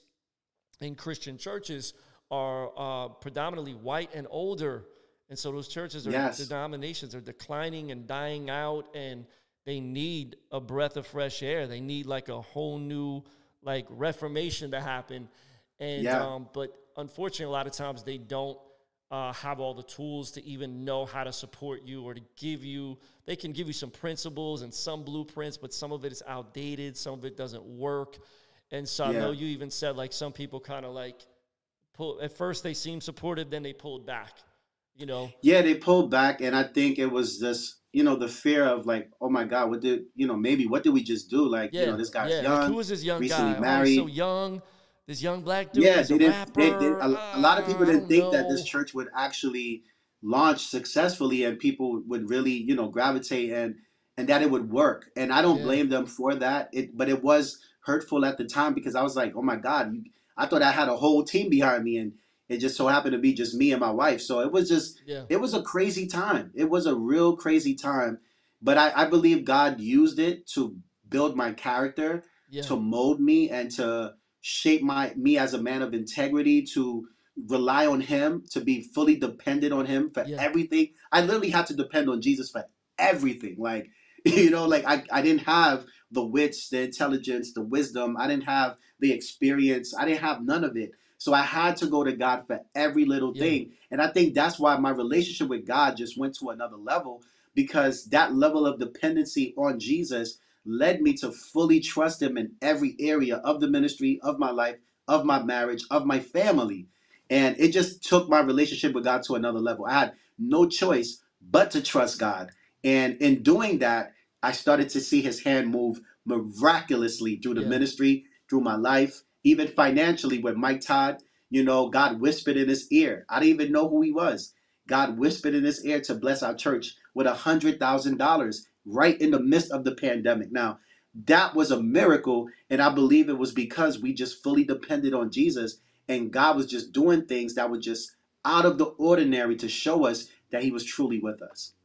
in Christian churches are uh, predominantly white and older. And so those churches or Yes. denominations are declining and dying out, and they need a breath of fresh air. They need like a whole new like reformation to happen. And Yeah. um, but unfortunately, a lot of times they don't uh, have all the tools to even know how to support you or to give you. They can give you some principles and some blueprints, but some of it is outdated. Some of it doesn't work. And so I know Yeah. you even said like some people kind of like pull. At first they seemed supportive, then they pulled back. You know. Yeah, they pulled back, and I think it was just, you know, the fear of like, oh my God, what did, you know, maybe what did we just do? Like, you Yeah, know, this guy's yeah. Like, who young, is this young recently guy? Oh, he's so married. young. This young black dude. Yeah, He's a they didn't. They, they rapper. a, a lot of Uh, people I didn't don't think that this know. church would actually launch successfully, and people would really, you know, gravitate, and and that it would work. And I don't Yeah, blame them for that. It, but it was hurtful at the time, because I was like, oh my God, you, I thought I had a whole team behind me, and it just so happened to be just me and my wife. So it was just, yeah, it was a crazy time. It was a real crazy time. But I, I believe God used it to build my character, yeah, to mold me, and to shape my me as a man of integrity, to rely on him, to be fully dependent on him for yeah, everything. I literally had to depend on Jesus for everything. Like, you know, like I, I didn't have the wits, the intelligence, the wisdom. I didn't have the experience. I didn't have none of it. So I had to go to God for every little yeah, thing. And I think that's why my relationship with God just went to another level, because that level of dependency on Jesus led me to fully trust him in every area of the ministry, of my life, of my marriage, of my family. And it just took my relationship with God to another level. I had no choice but to trust God. And in doing that, I started to see his hand move miraculously through the yeah, ministry, through my life, even financially with Mike Todd. You know, God whispered in his ear. I didn't even know who he was. God whispered in his ear to bless our church with a hundred thousand dollars right in the midst of the pandemic. Now, that was a miracle, and I believe it was because we just fully depended on Jesus, and God was just doing things that were just out of the ordinary to show us that He was truly with us.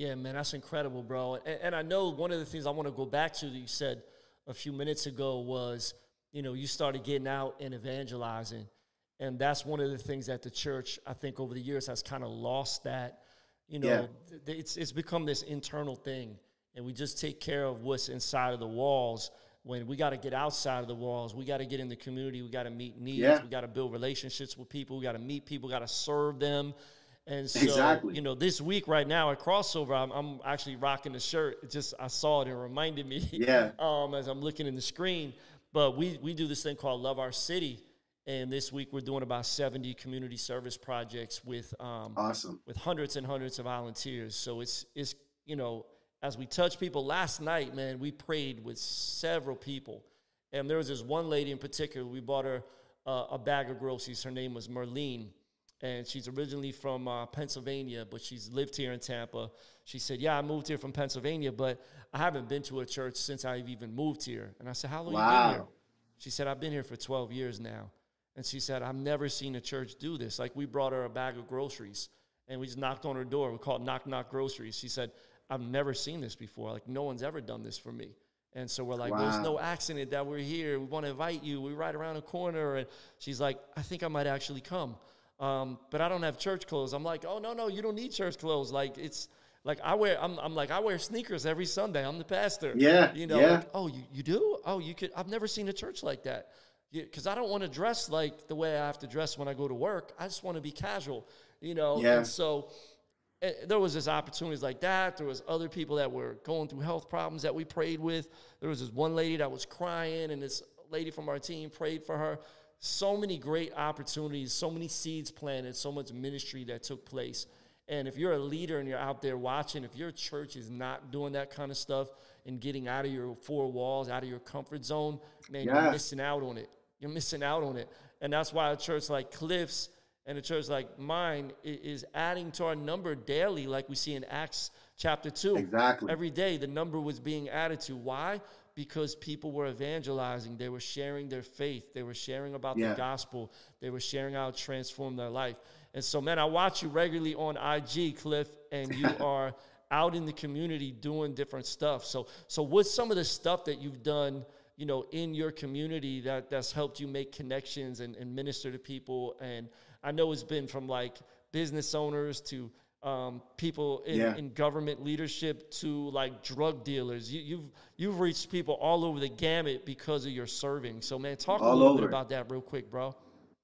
Yeah, man, that's incredible, bro. And, and I know one of the things I want to go back to that you said a few minutes ago was, you know, you started getting out and evangelizing. And that's one of the things that the church, I think, over the years has kind of lost that, you Yeah, know, th- it's, it's become this internal thing. And we just take care of what's inside of the walls when we got to get outside of the walls. We got to get in the community. We got to meet needs. yeah, We got to build relationships with people. We got to meet people. We got to serve them. And so, exactly. you know, this week right now at Crossover, I'm, I'm actually rocking the shirt. It just, I saw it and it reminded me Yeah, um, as I'm looking in the screen. But we, we do this thing called Love Our City. And this week we're doing about seventy community service projects with um, awesome. with hundreds and hundreds of volunteers. So it's, it's, you know, as we touch people, last night, man, we prayed with several people. And there was this one lady in particular, we bought her uh, a bag of groceries. Her name was Merlene. And she's originally from uh, Pennsylvania, but she's lived here in Tampa. She said, yeah, I moved here from Pennsylvania, but I haven't been to a church since I've even moved here. And I said, how long you been here? Wow. She said, I've been here for twelve years now. And she said, I've never seen a church do this. Like, we brought her a bag of groceries, and we just knocked on her door. We called Knock Knock Groceries. She said, I've never seen this before. Like, no one's ever done this for me. And so we're like, there's no Wow. accident that we're here. We want to invite you. We're right around the corner. And she's like, I think I might actually come. Um, but I don't have church clothes. I'm like, oh, no, no, you don't need church clothes. Like, it's like I wear, I'm, I'm like, I wear sneakers every Sunday. I'm the pastor. Yeah, You know, yeah, like, oh, you, you do? Oh, you could, I've never seen a church like that. Because I don't want to dress like the way I have to dress when I go to work. I just want to be casual, you know? yeah, And so eh, there was this opportunities like that. There was other people that were going through health problems that we prayed with. There was this one lady that was crying, and this lady from our team prayed for her. So many great opportunities, so many seeds planted, so much ministry that took place. And if you're a leader and you're out there watching, if your church is not doing that kind of stuff and getting out of your four walls, out of your comfort zone, man, you're yeah, missing out on it. You're missing out on it. And that's why a church like Cliff's and a church like mine i- is adding to our number daily, like we see in Acts chapter two. exactly. Every day, the number was being added to. Why? Because people were evangelizing. They were sharing their faith. They were sharing about the Yeah, gospel. They were sharing how it transformed their life. And so, man, I watch you regularly on I G, Cliff, and you are out in the community doing different stuff. So, so what's some of the stuff that you've done, you know, in your community that that's helped you make connections and, and minister to people? And I know it's been from like business owners to um, people in, yeah, in government leadership to like drug dealers. You, you've you've reached people all over the gamut because of your serving. So, man, talk a all little bit over. about that real quick, bro.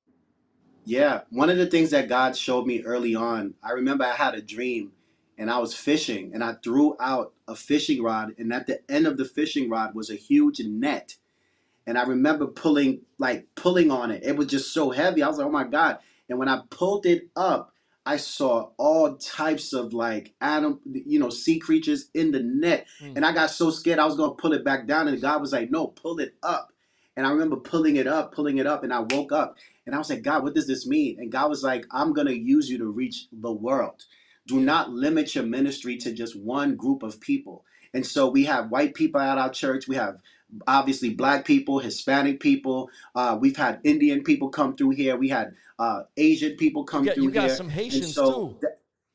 Yeah, one of the things that God showed me early on, I remember I had a dream and I was fishing and I threw out a fishing rod, and at the end of the fishing rod was a huge net. And I remember pulling, like pulling on it. It was just so heavy. I was like, oh my God. And when I pulled it up, I saw all types of like animal, you know, sea creatures in the net. Mm, And I got so scared I was gonna pull it back down. And God was like, no, pull it up. And I remember pulling it up, pulling it up, and I woke up and I was like, God, what does this mean? And God was like, I'm gonna use you to reach the world. Do yeah. not limit your ministry to just one group of people. And so we have white people at our church. We have obviously black people, Hispanic people. Uh, we've had Indian people come through here. We had uh, Asian people You come got through you got here. some And Haitians so, too. th-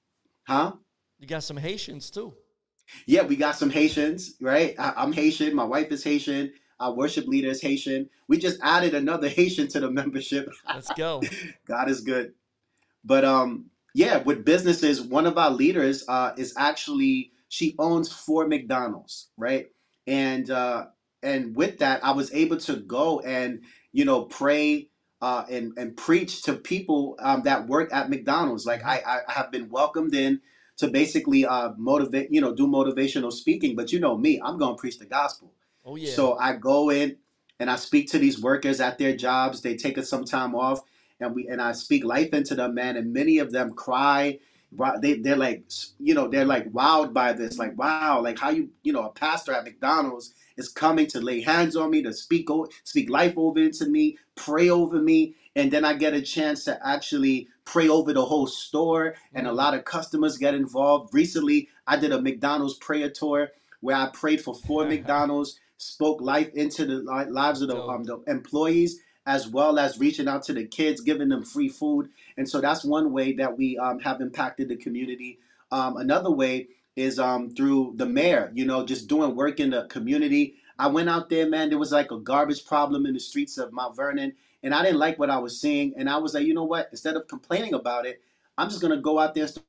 huh? You got some Haitians too. Yeah, we got some Haitians, right? I- I'm Haitian. My wife is Haitian. Our worship leader is Haitian. We just added another Haitian to the membership. Let's go. God is good. But um, yeah, with businesses, one of our leaders uh, is actually she owns four McDonald's, right? And uh, and with that, I was able to go and you know pray uh, and and preach to people um, that work at McDonald's. Like Hmm. I, I have been welcomed in to basically uh, motivate, you know, do motivational speaking. But you know me, I'm going to preach the gospel. Oh yeah. So I go in and I speak to these workers at their jobs. They take us some time off, and we and I speak life into them, man. And many of them cry. Wa- They they're like, you know, they're like wowed by this. Like, wow, like how you, you know, a pastor at McDonald's is coming to lay hands on me, to speak o- speak life over into me, pray over me, and then I get a chance to actually pray over the whole store, and a Mm. lot of customers get involved. Recently, I did a McDonald's prayer tour where I prayed for four McDonald's, spoke life into the li- lives That's of the, um, dope. the employees, as well as reaching out to the kids, giving them free food. And so that's one way that we um, have impacted the community. Um, another way, is um through the mayor, you know, just doing work in the community. I went out there, man. There was like a garbage problem in the streets of Mount Vernon, and I didn't like what I was seeing. And I was like, you know what? Instead of complaining about it, I'm just gonna go out there and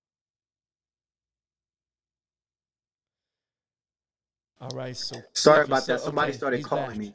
All right, so sorry Flavor. about So that. Somebody okay, started he's calling back. me.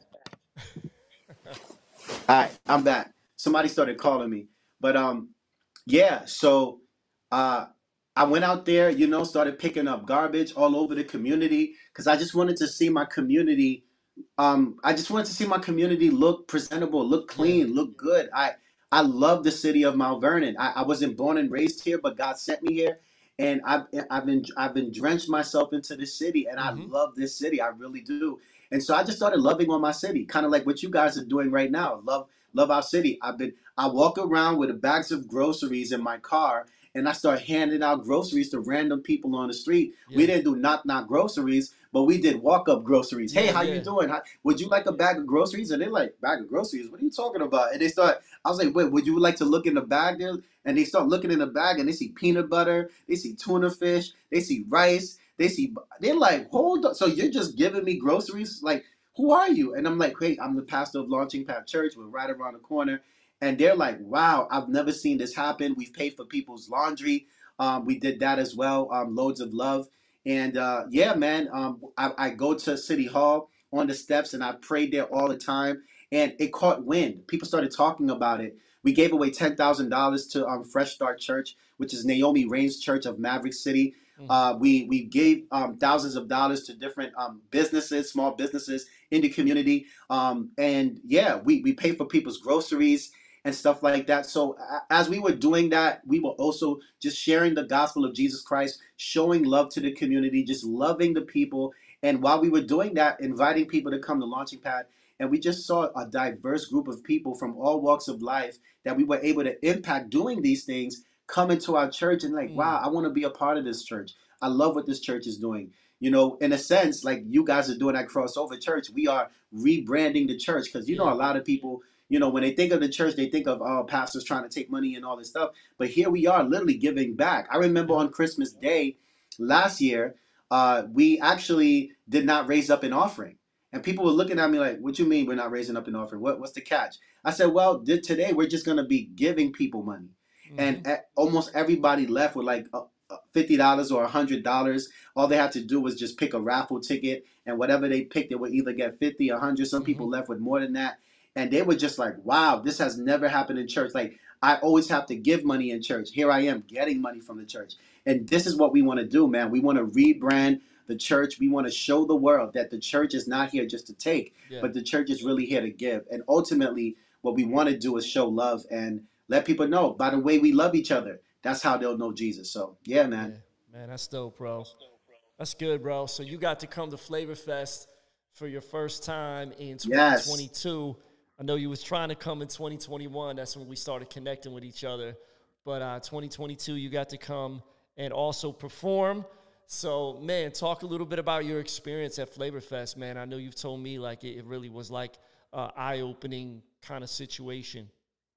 All right, I'm back. Somebody started calling me. But um, yeah, so uh I went out there, you know, started picking up garbage all over the community because I just wanted to see my community um, I just wanted to see my community look presentable, look Yeah. clean, look good. I I love the city of Mount Vernon. I, I wasn't born and raised here, but God sent me here, and I've I've been I've been drenched myself into this city, and I Mm-hmm. love this city. I really do. And so I just started loving on my city, kind of like what you guys are doing right now. Love love our city. I've been I walk around with bags of groceries in my car, and I start handing out groceries to random people on the street. We Yeah. didn't do knock knock groceries, but we did walk up groceries. Hey, Yeah. how you Yeah. doing? How, would you like a bag of groceries? And they're like, bag of groceries? What are you talking about? And they start, I was like, wait, would you like to look in the bag there? And they start looking in the bag and they see peanut butter, they see tuna fish, they see rice, they see, they're like, hold up. So you're just giving me groceries? Like, who are you? And I'm like, hey, I'm the pastor of Launching Pad Church. We're right around the corner. And they're like, wow, I've never seen this happen. We've paid for people's laundry. Um, we did that as well. Um, loads of love. And uh, yeah, man, um, I, I go to City Hall on the steps and I prayed there all the time. And it caught wind. People started talking about it. We gave away ten thousand dollars to um, Fresh Start Church, which is Naomi Rain's church of Maverick City. Mm-hmm. Uh, we we gave um, thousands of dollars to different um, businesses, small businesses in the community. Um, and yeah, we, we paid for people's groceries and stuff like that. So as we were doing that, we were also just sharing the gospel of Jesus Christ, showing love to the community, just loving the people. And while we were doing that, inviting people to come to Launching Pad, and we just saw a diverse group of people from all walks of life that we were able to impact doing these things come into our church and like, Mm. wow, I want to be a part of this church. I love what this church is doing. You know, in a sense, like you guys are doing at Crossover Church, we are rebranding the church because you know Yeah. a lot of people, you know, when they think of the church, they think of oh, pastors trying to take money and all this stuff. But here we are, literally giving back. I remember Yep. on Christmas Day last year, uh, we actually did not raise up an offering, and people were looking at me like, "What you mean we're not raising up an offering? What, what's the catch?" I said, "Well, th- today we're just going to be giving people money," Mm-hmm. and a- almost everybody left with like uh, uh, fifty dollars or a hundred dollars. All they had to do was just pick a raffle ticket, and whatever they picked, they would either get fifty, a hundred. Some Mm-hmm. people left with more than that, and they were just like, "Wow, this has never happened in church." Like I always have to give money in church. Here I am getting money from the church, and this is what we want to do, man. We want to rebrand the church. We want to show the world that the church is not here just to take, Yeah. but the church is really here to give. And ultimately, what we want to do is show love and let people know by the way we love each other. That's how they'll know Jesus. So yeah, man. Yeah. Man, that's dope, bro. That's good, bro. So you got to come to Flavor Fest for your first time in Yes. twenty twenty-two. I know you was trying to come in twenty twenty-one. That's when we started connecting with each other. But uh, twenty twenty-two, you got to come and also perform. So, man, talk a little bit about your experience at Flavor Fest, man. I know you've told me like it, it really was like an eye-opening kind of situation.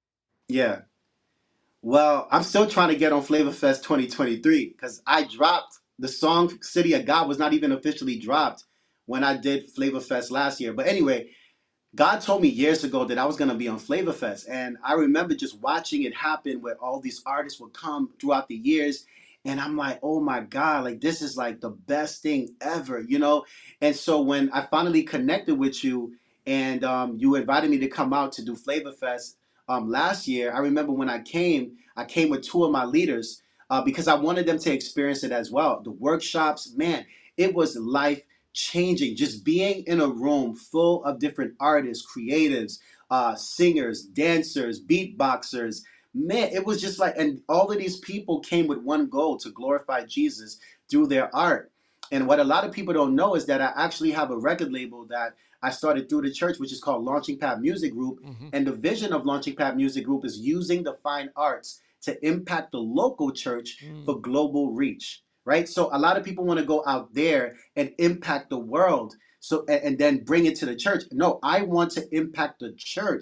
Yeah. Well, I'm still trying to get on Flavor Fest twenty twenty-three because I dropped the song City of God was not even officially dropped when I did Flavor Fest last year. But anyway, God told me years ago that I was going to be on Flavor Fest. And I remember just watching it happen where all these artists would come throughout the years. And I'm like, oh my God, like this is like the best thing ever, you know? And so when I finally connected with you and um, you invited me to come out to do Flavor Fest um, last year, I remember when I came, I came with two of my leaders uh, because I wanted them to experience it as well. The workshops, man, it was life changing. Just being in a room full of different artists, creatives, uh, singers, dancers, beatboxers. Man, it was just like, and all of these people came with one goal to glorify Jesus through their art. And what a lot of people don't know is that I actually have a record label that I started through the church, which is called Launching Pad Music Group. Mm-hmm. And the vision of Launching Pad Music Group is using the fine arts to impact the local church Mm. for global reach, right? So a lot of people want to go out there and impact the world so and, and then bring it to the church. No, I want to impact the church,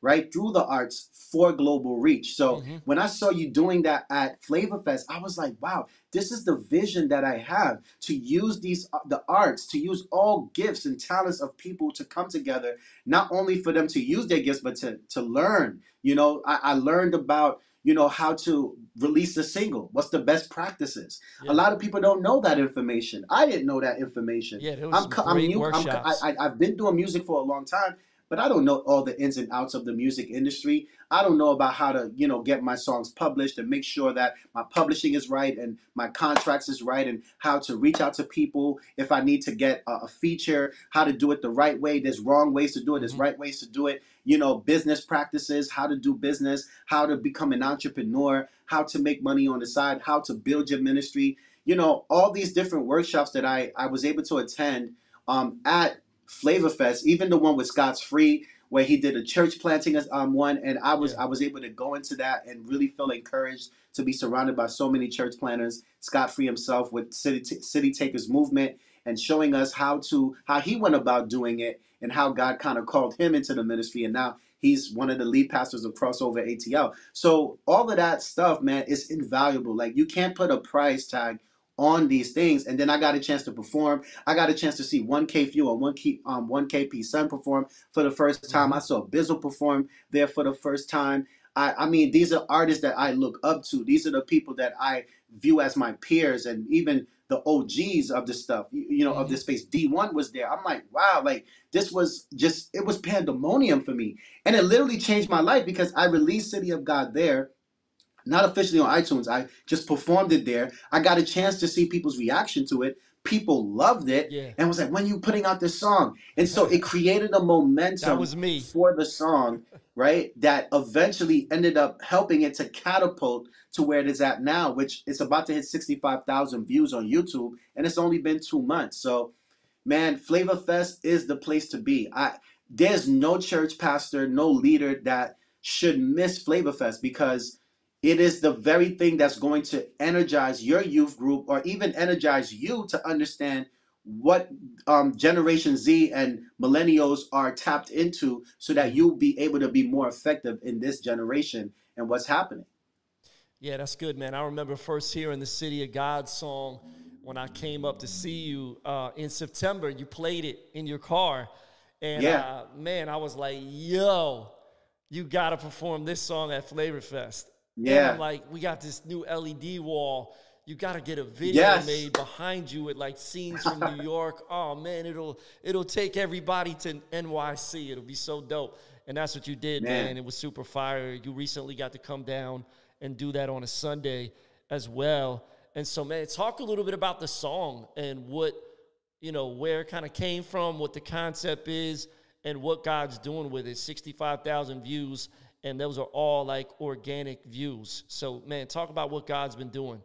right? Through the arts for global reach. So Mm-hmm. when I saw you doing that at Flavor Fest, I was like, wow, this is the vision that I have, to use these uh, the arts, to use all gifts and talents of people to come together, not only for them to use their gifts, but to to learn. You know, I, I learned about, you know, how to release a single. What's the best practices? A Yeah. lot of people don't know that information. I didn't know that information. Yeah, there was I'm some I'm great new. I'm I, workshops. I I've been doing music for a long time, but I don't know all the ins and outs of the music industry. I don't know about how to, you know, get my songs published and make sure that my publishing is right and my contracts is right, and how to reach out to people if I need to get a, a feature, how to do it the right way. There's wrong ways to do it. There's Mm-hmm. right ways to do it. You know, business practices, how to do business, how to become an entrepreneur, how to make money on the side, how to build your ministry. You know, all these different workshops that I, I was able to attend um, at Flavor Fest, even the one with Scott's Free, where he did a church planting um, one, and I was Yeah. I was able to go into that and really feel encouraged to be surrounded by so many church planners. Scott Free himself with City T- City Takers movement, and showing us how to how he went about doing it, and how God kind of called him into the ministry, and now he's one of the lead pastors of Crossover A T L. So all of that stuff, man, is invaluable. Like, you can't put a price tag on these things. And then I got a chance to perform. I got a chance to see one K Fuel and one K um one K P Sun perform for the first time. Mm-hmm. I saw Bizzle perform there for the first time. I, I mean, these are artists that I look up to. These are the people that I view as my peers, and even the O Gs of the stuff, you, you know, of Mm-hmm. this space. D one was there. I'm like, wow, like, this was just, it was pandemonium for me. And it literally changed my life, because I released City of God there, not officially on iTunes. I just performed it there. I got a chance to see people's reaction to it. People loved it Yeah. and was like, when are you putting out this song? And so it created a That momentum was me. for the song, right? That eventually ended up helping it to catapult to where it is at now, which it's about to hit sixty-five thousand views on YouTube. And it's only been two months. So, man, Flavor Fest is the place to be. I There's no church pastor, no leader that should miss Flavor Fest, because it is the very thing that's going to energize your youth group, or even energize you to understand what um, Generation Z and millennials are tapped into, so that Mm-hmm. you'll be able to be more effective in this generation and what's happening. Yeah, that's good, man. I remember first hearing the City of God song when I came up to see you uh, in September. You played it in your car. And, Yeah, uh, man, I was like, yo, you got to perform this song at Flavor Fest. And I'm yeah, like, we got this new L E D wall. You got to get a video yes. made behind you with like scenes from New York. Oh man, it'll it'll take everybody to N Y C. It'll be so dope. And that's what you did, Man. man. It was super fire. You recently got to come down and do that on a Sunday as well. And so, man, talk a little bit about the song and what, you know, where it kind of came from, what the concept is, and what God's doing with it. sixty-five thousand views, and those are all like organic views. So, man, talk about what God's been doing.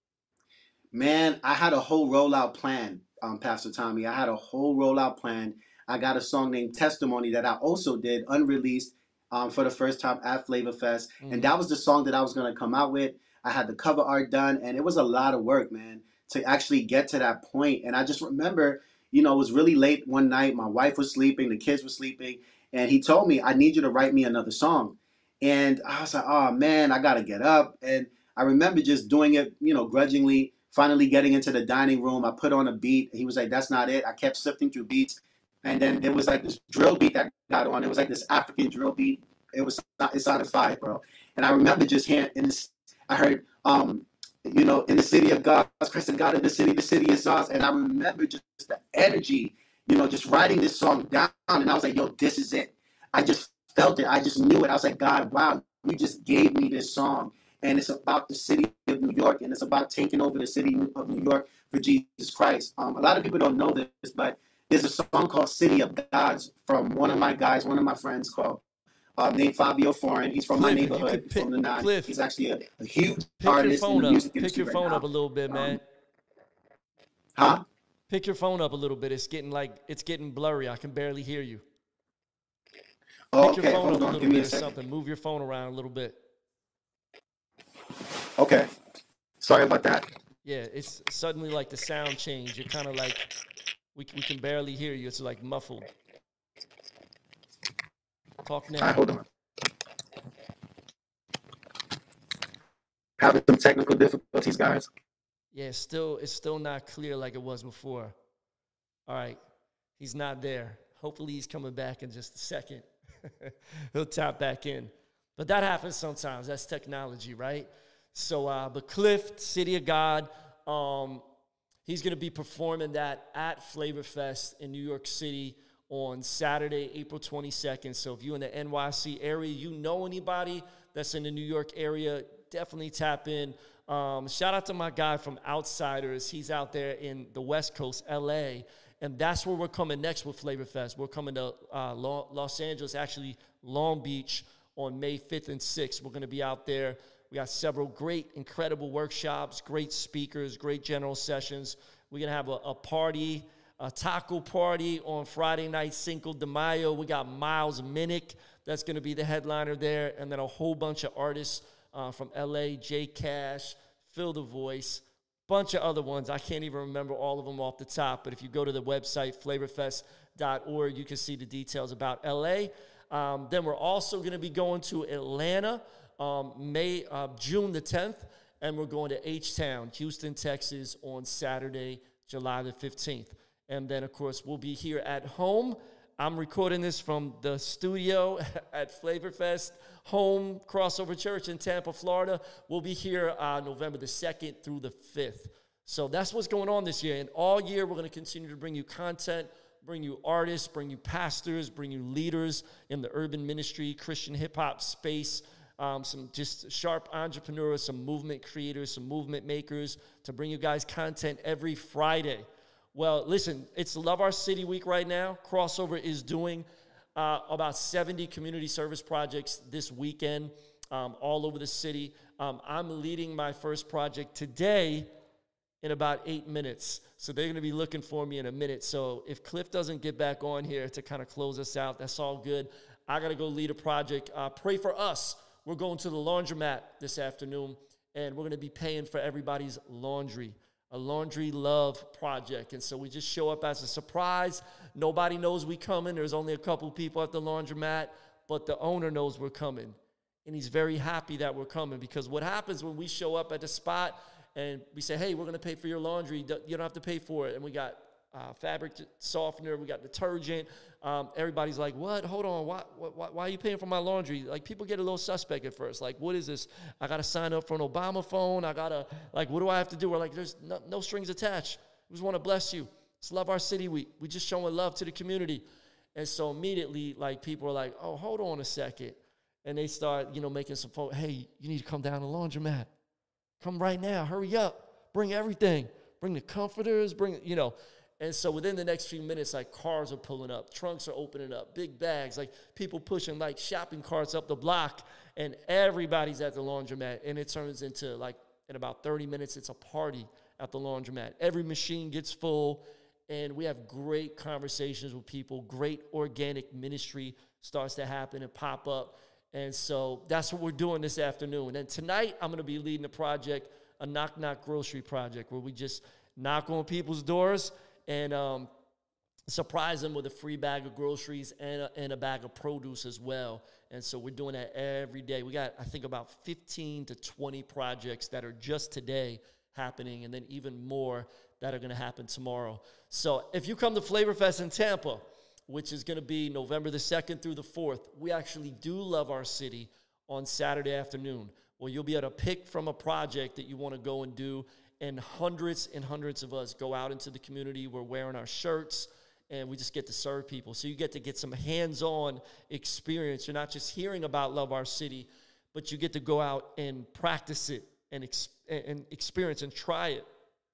Man, I had a whole rollout plan, um, Pastor Tommy. I had a whole rollout plan. I got a song named Testimony that I also did unreleased um, for the first time at Flavor Fest. And Mm-hmm. that was the song that I was going to come out with. I had the cover art done, and it was a lot of work, man, to actually get to that point. And I just remember, you know, it was really late one night. My wife was sleeping, the kids were sleeping, and he told me, I need you to write me another song. And I was like, oh, man, I got to get up. And I remember just doing it, you know, grudgingly. Finally getting into the dining room, I put on a beat. He was like, "That's not it." I kept sifting through beats, and then there was like this drill beat that got on. It was like this African drill beat. It was it sounded fire, bro. And I remember just hearing in this. I heard, um, you know, in the city of God, Christ and God in the city, the city is ours. And I remember just the energy, you know, just writing this song down. And I was like, "Yo, this is it." I just felt it. I just knew it. I was like, "God, wow, you just gave me this song." And it's about the city of New York, and it's about taking over the city of New York for Jesus Christ. Um, a lot of people don't know this, but there's a song called "City of Gods" from one of my guys, one of my friends called uh, named Fabio Foreign. He's from my Cliff, if you neighborhood, could from pick, the nine. Cliff, He's actually a, a huge pick your artist in the phone up. music Pick industry your right phone up now. a little bit, man. Um, huh? Pick your phone up a little bit. It's getting like, it's getting blurry. I can barely hear you. Oh, Pick your okay, phone hold up a on. little Give me bit a or second. something. Move your phone around a little bit. Okay. Sorry about that. Yeah, it's suddenly like the sound change. You're kind of like, we, we can barely hear you. It's like muffled. Talk All right, now. hold on. having some technical difficulties, guys? Yeah, it's still, it's still not clear like it was before. All right. He's not there. Hopefully he's coming back in just a second. He'll tap back in. But that happens sometimes. That's technology, right? So, uh, but Cliff, City of God, um, he's going to be performing that at Flavor Fest in New York City on Saturday, April twenty-second. So if you're in the N Y C area, you know anybody that's in the New York area, definitely tap in. Um, shout out to my guy from Outsiders. He's out there in the West Coast, L A, and that's where we're coming next with Flavor Fest. We're coming to uh, Los Angeles, actually Long Beach, on May fifth and sixth. We're going to be out there. We got several great, incredible workshops, great speakers, great general sessions. We're going to have a, a party, a taco party on Friday night, Cinco de Mayo. We got Miles Minnick that's going to be the headliner there, and then a whole bunch of artists uh, from L A, J Cash, Phil the Voice, bunch of other ones. I can't even remember all of them off the top, but if you go to the website, flavor fest dot org, you can see the details about L A. Um, then we're also going to be going to Atlanta, um, May, uh, June the tenth, and we're going to H-Town, Houston, Texas, on Saturday, July the fifteenth. And then, of course, we'll be here at home. I'm recording this from the studio at Flavor Fest, home Crossover Church in Tampa, Florida. We'll be here uh, November the second through the fifth. So that's what's going on this year. And all year, we're going to continue to bring you content, bring you artists, bring you pastors, bring you leaders in the urban ministry, Christian hip-hop space, um, some just sharp entrepreneurs, some movement creators, some movement makers to bring you guys content every Friday. Well, listen, it's Love Our City Week right now. Crossover is doing uh, about seventy community service projects this weekend um, all over the city. Um, I'm leading my first project today in about eight minutes. So they're going to be looking for me in a minute. So if Cliff doesn't get back on here to kind of close us out, that's all good. I got to go lead a project. Uh, pray for us. We're going to the laundromat this afternoon, and we're going to be paying for everybody's laundry, a laundry love project. And so we just show up as a surprise. Nobody knows we coming. There's only a couple people at the laundromat, but the owner knows we're coming. And he's very happy that we're coming, because what happens when we show up at the spot and we say, hey, we're going to pay for your laundry. You don't have to pay for it. And we got uh, fabric softener. We got detergent. Um, everybody's like, what? Hold on. Why, why, why are you paying for my laundry? Like, people get a little suspect at first. Like, what is this? I got to sign up for an Obama phone. I got to, like, what do I have to do? We're like, there's no, no strings attached. We just want to bless you. It's Love Our City Week. We just showing love to the community. And so immediately, like, people are like, oh, hold on a second. And they start, you know, making some phone. Hey, you need to come down to the laundromat. Come right now. Hurry up. Bring everything. Bring the comforters. Bring, you know. And so within the next few minutes, like, cars are pulling up. Trunks are opening up. Big bags. Like, people pushing, like, shopping carts up the block. And everybody's at the laundromat. And it turns into, like, in about thirty minutes, it's a party at the laundromat. Every machine gets full. And we have great conversations with people. Great organic ministry starts to happen and pop up. And so that's what we're doing this afternoon. And tonight, I'm going to be leading a project, a knock-knock grocery project, where we just knock on people's doors and um, surprise them with a free bag of groceries and a, and a bag of produce as well. And so we're doing that every day. We got, I think, about fifteen to twenty projects that are just today happening, and then even more that are going to happen tomorrow. So if you come to Flavor Fest in Tampa, which is going to be November the second through the fourth, we actually do Love Our City on Saturday afternoon, where you'll be able to pick from a project that you want to go and do, and hundreds and hundreds of us go out into the community. We're wearing our shirts, and we just get to serve people. So you get to get some hands-on experience. You're not just hearing about Love Our City, but you get to go out and practice it and, ex- and experience and try it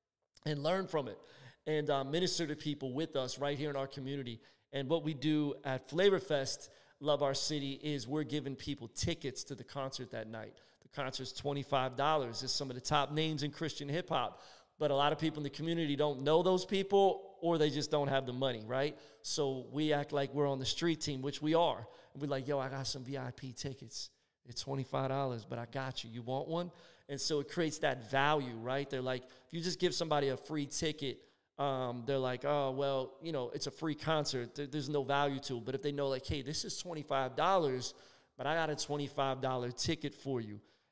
and learn from it and uh, minister to people with us right here in our community. And what we do at Flavor Fest, Love Our City, is we're giving people tickets to the concert that night. The concert's twenty-five dollars. It's some of the top names in Christian hip-hop. But a lot of people in the community don't know those people, or they just don't have the money, right? So we act like we're on the street team, which we are. And we're like, yo, I got some V I P tickets. It's twenty-five dollars, but I got you. You want one? And so it creates that value, right? They're like, if you just give somebody a free ticket, Um, they're like, oh, well, you know, it's a free concert. There, there's no value to it. But if they know, like, hey, this is twenty-five dollars, but I got a twenty-five dollars ticket for you.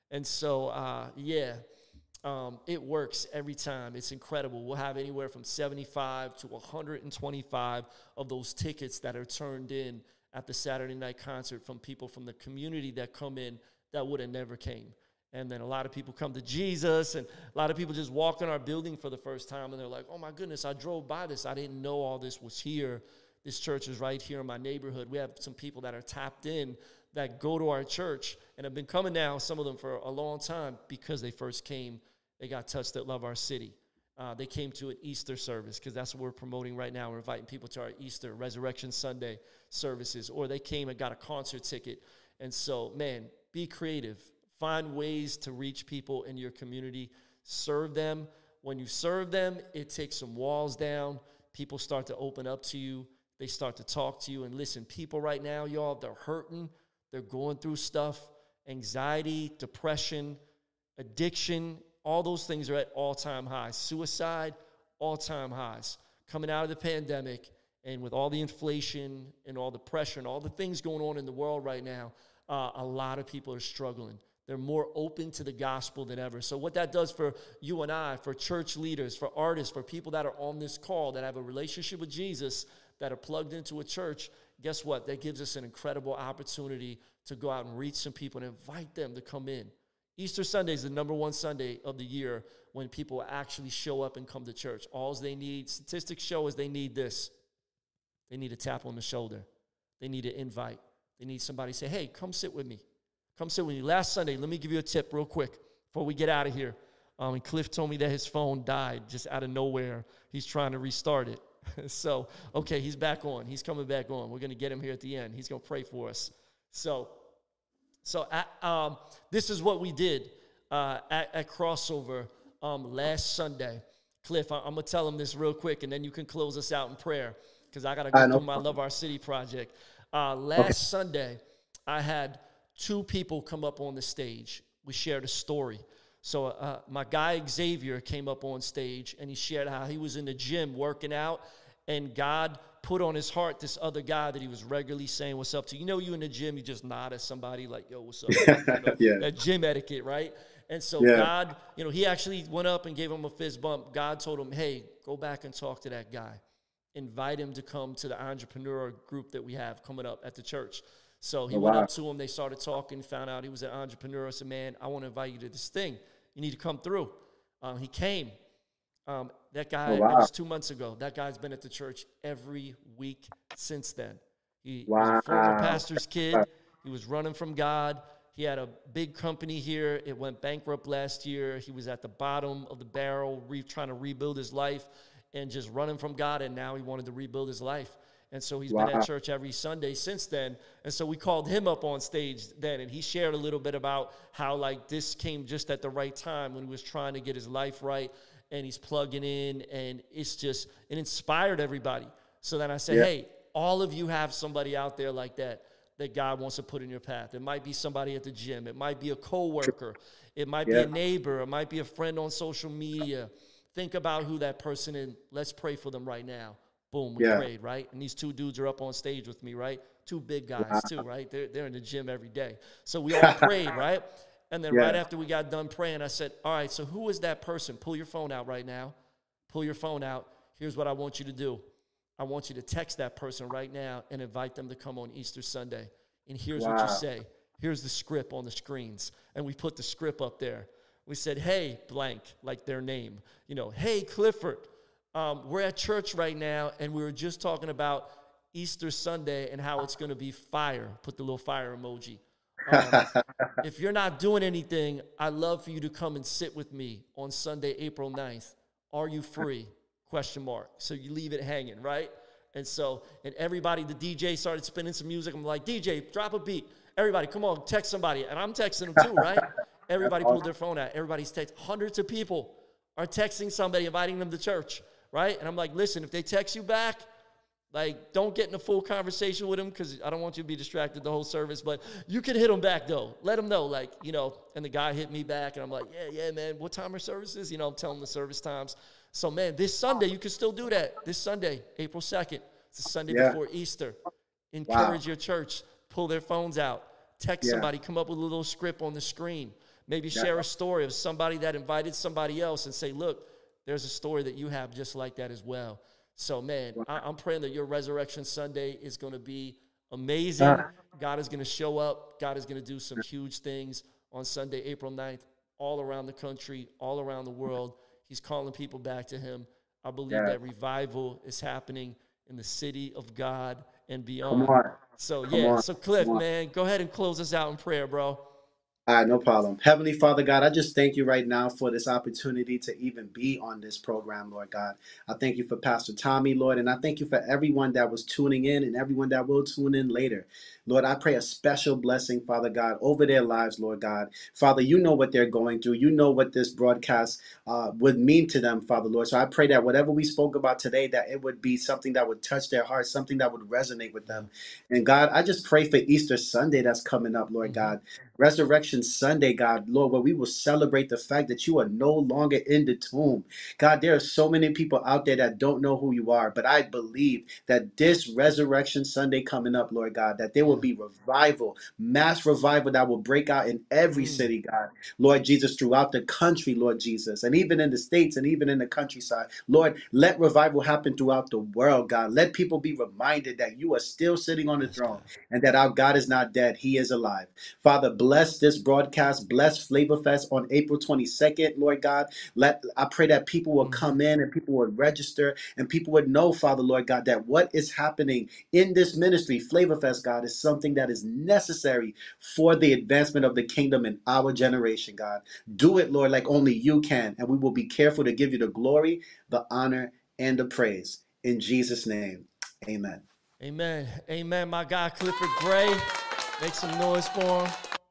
And so, uh, yeah, um, it works every time. It's incredible. We'll have anywhere from seventy-five to one hundred twenty-five of those tickets that are turned in at the Saturday night concert from people from the community that come in that would have never came. And then a lot of people come to Jesus, and a lot of people just walk in our building for the first time, and they're like, oh, my goodness, I drove by this. I didn't know all this was here. This church is right here in my neighborhood. We have some people that are tapped in that go to our church and have been coming now, some of them for a long time, because they first came. They got touched that love our city. Uh, they came to an Easter service, because that's what we're promoting right now. We're inviting people to our Easter, Resurrection Sunday services. Or they came and got a concert ticket. And so, man, be creative. Find ways to reach people in your community. Serve them. When you serve them, it takes some walls down. People start to open up to you. They start to talk to you. And listen, people right now, y'all, they're hurting. They're going through stuff. Anxiety, depression, addiction, all those things are at all-time highs. Suicide, all-time highs. Coming out of the pandemic, and with all the inflation and all the pressure and all the things going on in the world right now, uh, a lot of people are struggling. They're more open to the gospel than ever. So what that does for you and I, for church leaders, for artists, for people that are on this call, that have a relationship with Jesus, that are plugged into a church, guess what? That gives us an incredible opportunity to go out and reach some people and invite them to come in. Easter Sunday is the number one Sunday of the year when people actually show up and come to church. All they need, statistics show, is they need this. They need a tap on the shoulder. They need an invite. They need somebody to say, hey, come sit with me. Come sit with me. Last Sunday, let me give you a tip real quick before we get out of here. Um, and Cliff told me that his phone died just out of nowhere. He's trying to restart it. So, okay, he's back on. He's coming back on. We're going to get him here at the end. He's going to pray for us. So, so uh, um, this is what we did uh, at, at Crossover um, last Sunday. Cliff, I, I'm going to tell him this real quick, and then you can close us out in prayer, because I got to go I know. through my Love Our City project. Uh, last okay. Sunday, I had two people come up on the stage. We shared a story. So uh, my guy Xavier came up on stage, and he shared how he was in the gym working out, and God put on his heart this other guy that he was regularly saying what's up to. You know, you in the gym, you just nod at somebody like, yo, what's up? You know, yeah. That gym etiquette, right? And so yeah. God, you know, he actually went up and gave him a fist bump. God told him, hey, go back and talk to that guy. Invite him to come to the entrepreneur group that we have coming up at the church. So he oh, went wow. up to him. They started talking, found out he was an entrepreneur. I said, man, I want to invite you to this thing. You need to come through. Um, he came. Um, that guy, oh, wow. that was two months ago. That guy's been at the church every week since then. He wow. was a former pastor's kid. He was running from God. He had a big company here. It went bankrupt last year. He was at the bottom of the barrel, re- trying to rebuild his life and just running from God, and now he wanted to rebuild his life. And so he's wow. been at church every Sunday since then. And so we called him up on stage then, and he shared a little bit about how, like, this came just at the right time when he was trying to get his life right, and he's plugging in, and it's just, it inspired everybody. So then I said, yeah. hey, all of you have somebody out there like that that God wants to put in your path. It might be somebody at the gym. It might be a coworker. It might yeah. be a neighbor. It might be a friend on social media. Think about who that person is. Let's pray for them right now. Boom, we yeah. prayed, right? And these two dudes are up on stage with me, right? Two big guys, wow. too, right? They're, they're in the gym every day. So we all prayed, right? And then yeah. right after we got done praying, I said, all right, so who is that person? Pull your phone out right now. Pull your phone out. Here's what I want you to do. I want you to text that person right now and invite them to come on Easter Sunday. And here's wow. what you say. Here's the script on the screens. And we put the script up there. We said, hey, blank, like their name. You know, hey, Clifford. Um, we're at church right now, and we were just talking about Easter Sunday and how it's going to be fire. Put the little fire emoji. Um, if you're not doing anything, I'd love for you to come and sit with me on Sunday, April ninth. Are you free? Question mark. So you leave it hanging, right? And so, and everybody, the D J started spinning some music. I'm like, D J, drop a beat. Everybody, come on, text somebody. And I'm texting them too, right? Everybody pulled their phone out. Everybody's texting. Hundreds of people are texting somebody, inviting them to church. Right? And I'm like, listen, if they text you back, like, don't get in a full conversation with them, because I don't want you to be distracted the whole service. But you can hit them back, though. Let them know, like, you know, and the guy hit me back, and I'm like, yeah, yeah, man, what time are services? You know, I'm telling the service times. So, man, this Sunday, you can still do that. This Sunday, April second. It's the Sunday yeah. before Easter. Encourage wow. your church. Pull their phones out. Text Yeah. somebody, come up with a little script on the screen. Maybe Yeah. share a story of somebody that invited somebody else and say, look, there's a story that you have just like that as well. So, man, I, I'm praying that your Resurrection Sunday is going to be amazing. Uh, God is going to show up. God is going to do some huge things on Sunday, April ninth, all around the country, all around the world. He's calling people back to him. I believe Yeah. that revival is happening in the city of God and Come beyond. on. So, Come yeah. on. So, Cliff, Come on. man, go ahead and close us out in prayer, bro. All right, no problem. Heavenly Father God, I just thank you right now for this opportunity to even be on this program, Lord God. I thank you for Pastor Tommy, Lord, and I thank you for everyone that was tuning in and everyone that will tune in later. Lord, I pray a special blessing, Father God, over their lives, Lord God. Father, you know what they're going through. You know what this broadcast uh, would mean to them, Father, Lord. So I pray that whatever we spoke about today, that it would be something that would touch their hearts, something that would resonate with them. And God, I just pray for Easter Sunday that's coming up, Lord Mhm. God. Resurrection Sunday, God, Lord, where we will celebrate the fact that you are no longer in the tomb. God, there are so many people out there that don't know who you are, but I believe that this Resurrection Sunday coming up, Lord God, that there will Yeah. be revival, mass revival that will break out in every Mm. city, God. Lord Jesus, throughout the country, Lord Jesus, and even in the States and even in the countryside. Lord, let revival happen throughout the world, God. Let people be reminded that you are still sitting on the Yes, throne God. and that our God is not dead. He is alive. Father, bless this broadcast. Bless Flavor Fest on April twenty-second, Lord God. Let I pray that people will Mhm. come in and people would register and people would know, Father, Lord God, that what is happening in this ministry, Flavor Fest, God, is something that is necessary for the advancement of the kingdom in our generation, God. Do it, Lord, like only you can, and we will be careful to give you the glory, the honor, and the praise. In Jesus' name, amen. Amen. Amen. My guy, Clifford Gray. Make some noise for him.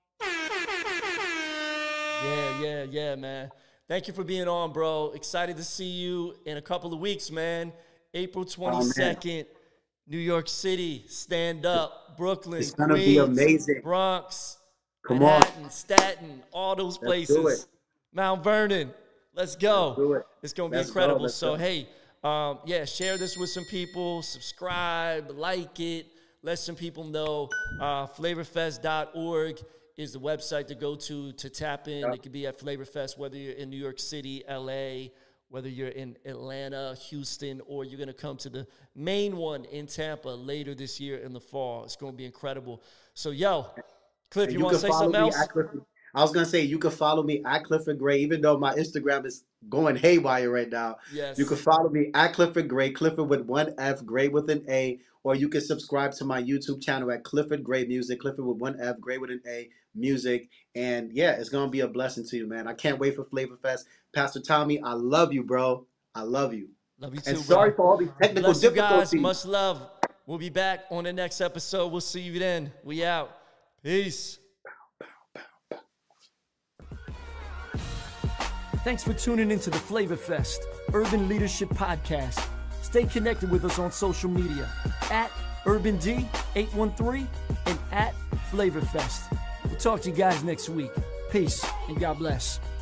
Yeah, yeah, yeah, man. Thank you for being on, bro. Excited to see you in a couple of weeks, man. April Oh, man. twenty-second, New York City. Stand up. Brooklyn, It's going to be Queens, amazing. Bronx, Come on. Manhattan, Staten, all those Let's do it. places. Mount Vernon. Let's Let's go. do it. It's going to be Let's go. incredible. Let's So, go. hey, um, yeah, share this with some people. Subscribe, like it. Let some people know. Uh, flavorfest dot org is the website to go to to tap in. Yep. It could be at Flavorfest, whether you're in New York City, L A, whether you're in Atlanta, Houston, or you're going to come to the main one in Tampa later this year in the fall. It's going to be incredible. So, yo, Cliff, And you, you want to can say follow something me else? at Clifford. I was gonna say you can follow me at Clifford Gray, even though my Instagram is going haywire right now. Yes. You can follow me at Clifford Gray, Clifford with one F, Gray with an A, or you can subscribe to my YouTube channel at Clifford Gray Music, Clifford with one F, Gray with an A, Music. And yeah, it's gonna be a blessing to you, man. I can't wait for Flavor Fest. Pastor Tommy, I love you, bro. I love you. Love you And too, sorry bro. for all these technical Bless you guys. difficulties. Much love. We'll be back on the next episode. We'll see you then. We out. Peace. Thanks for tuning into the Flavor Fest Urban Leadership Podcast. Stay connected with us on social media at Urban D eight one three and at Flavor Fest. We'll talk to you guys next week. Peace and God bless.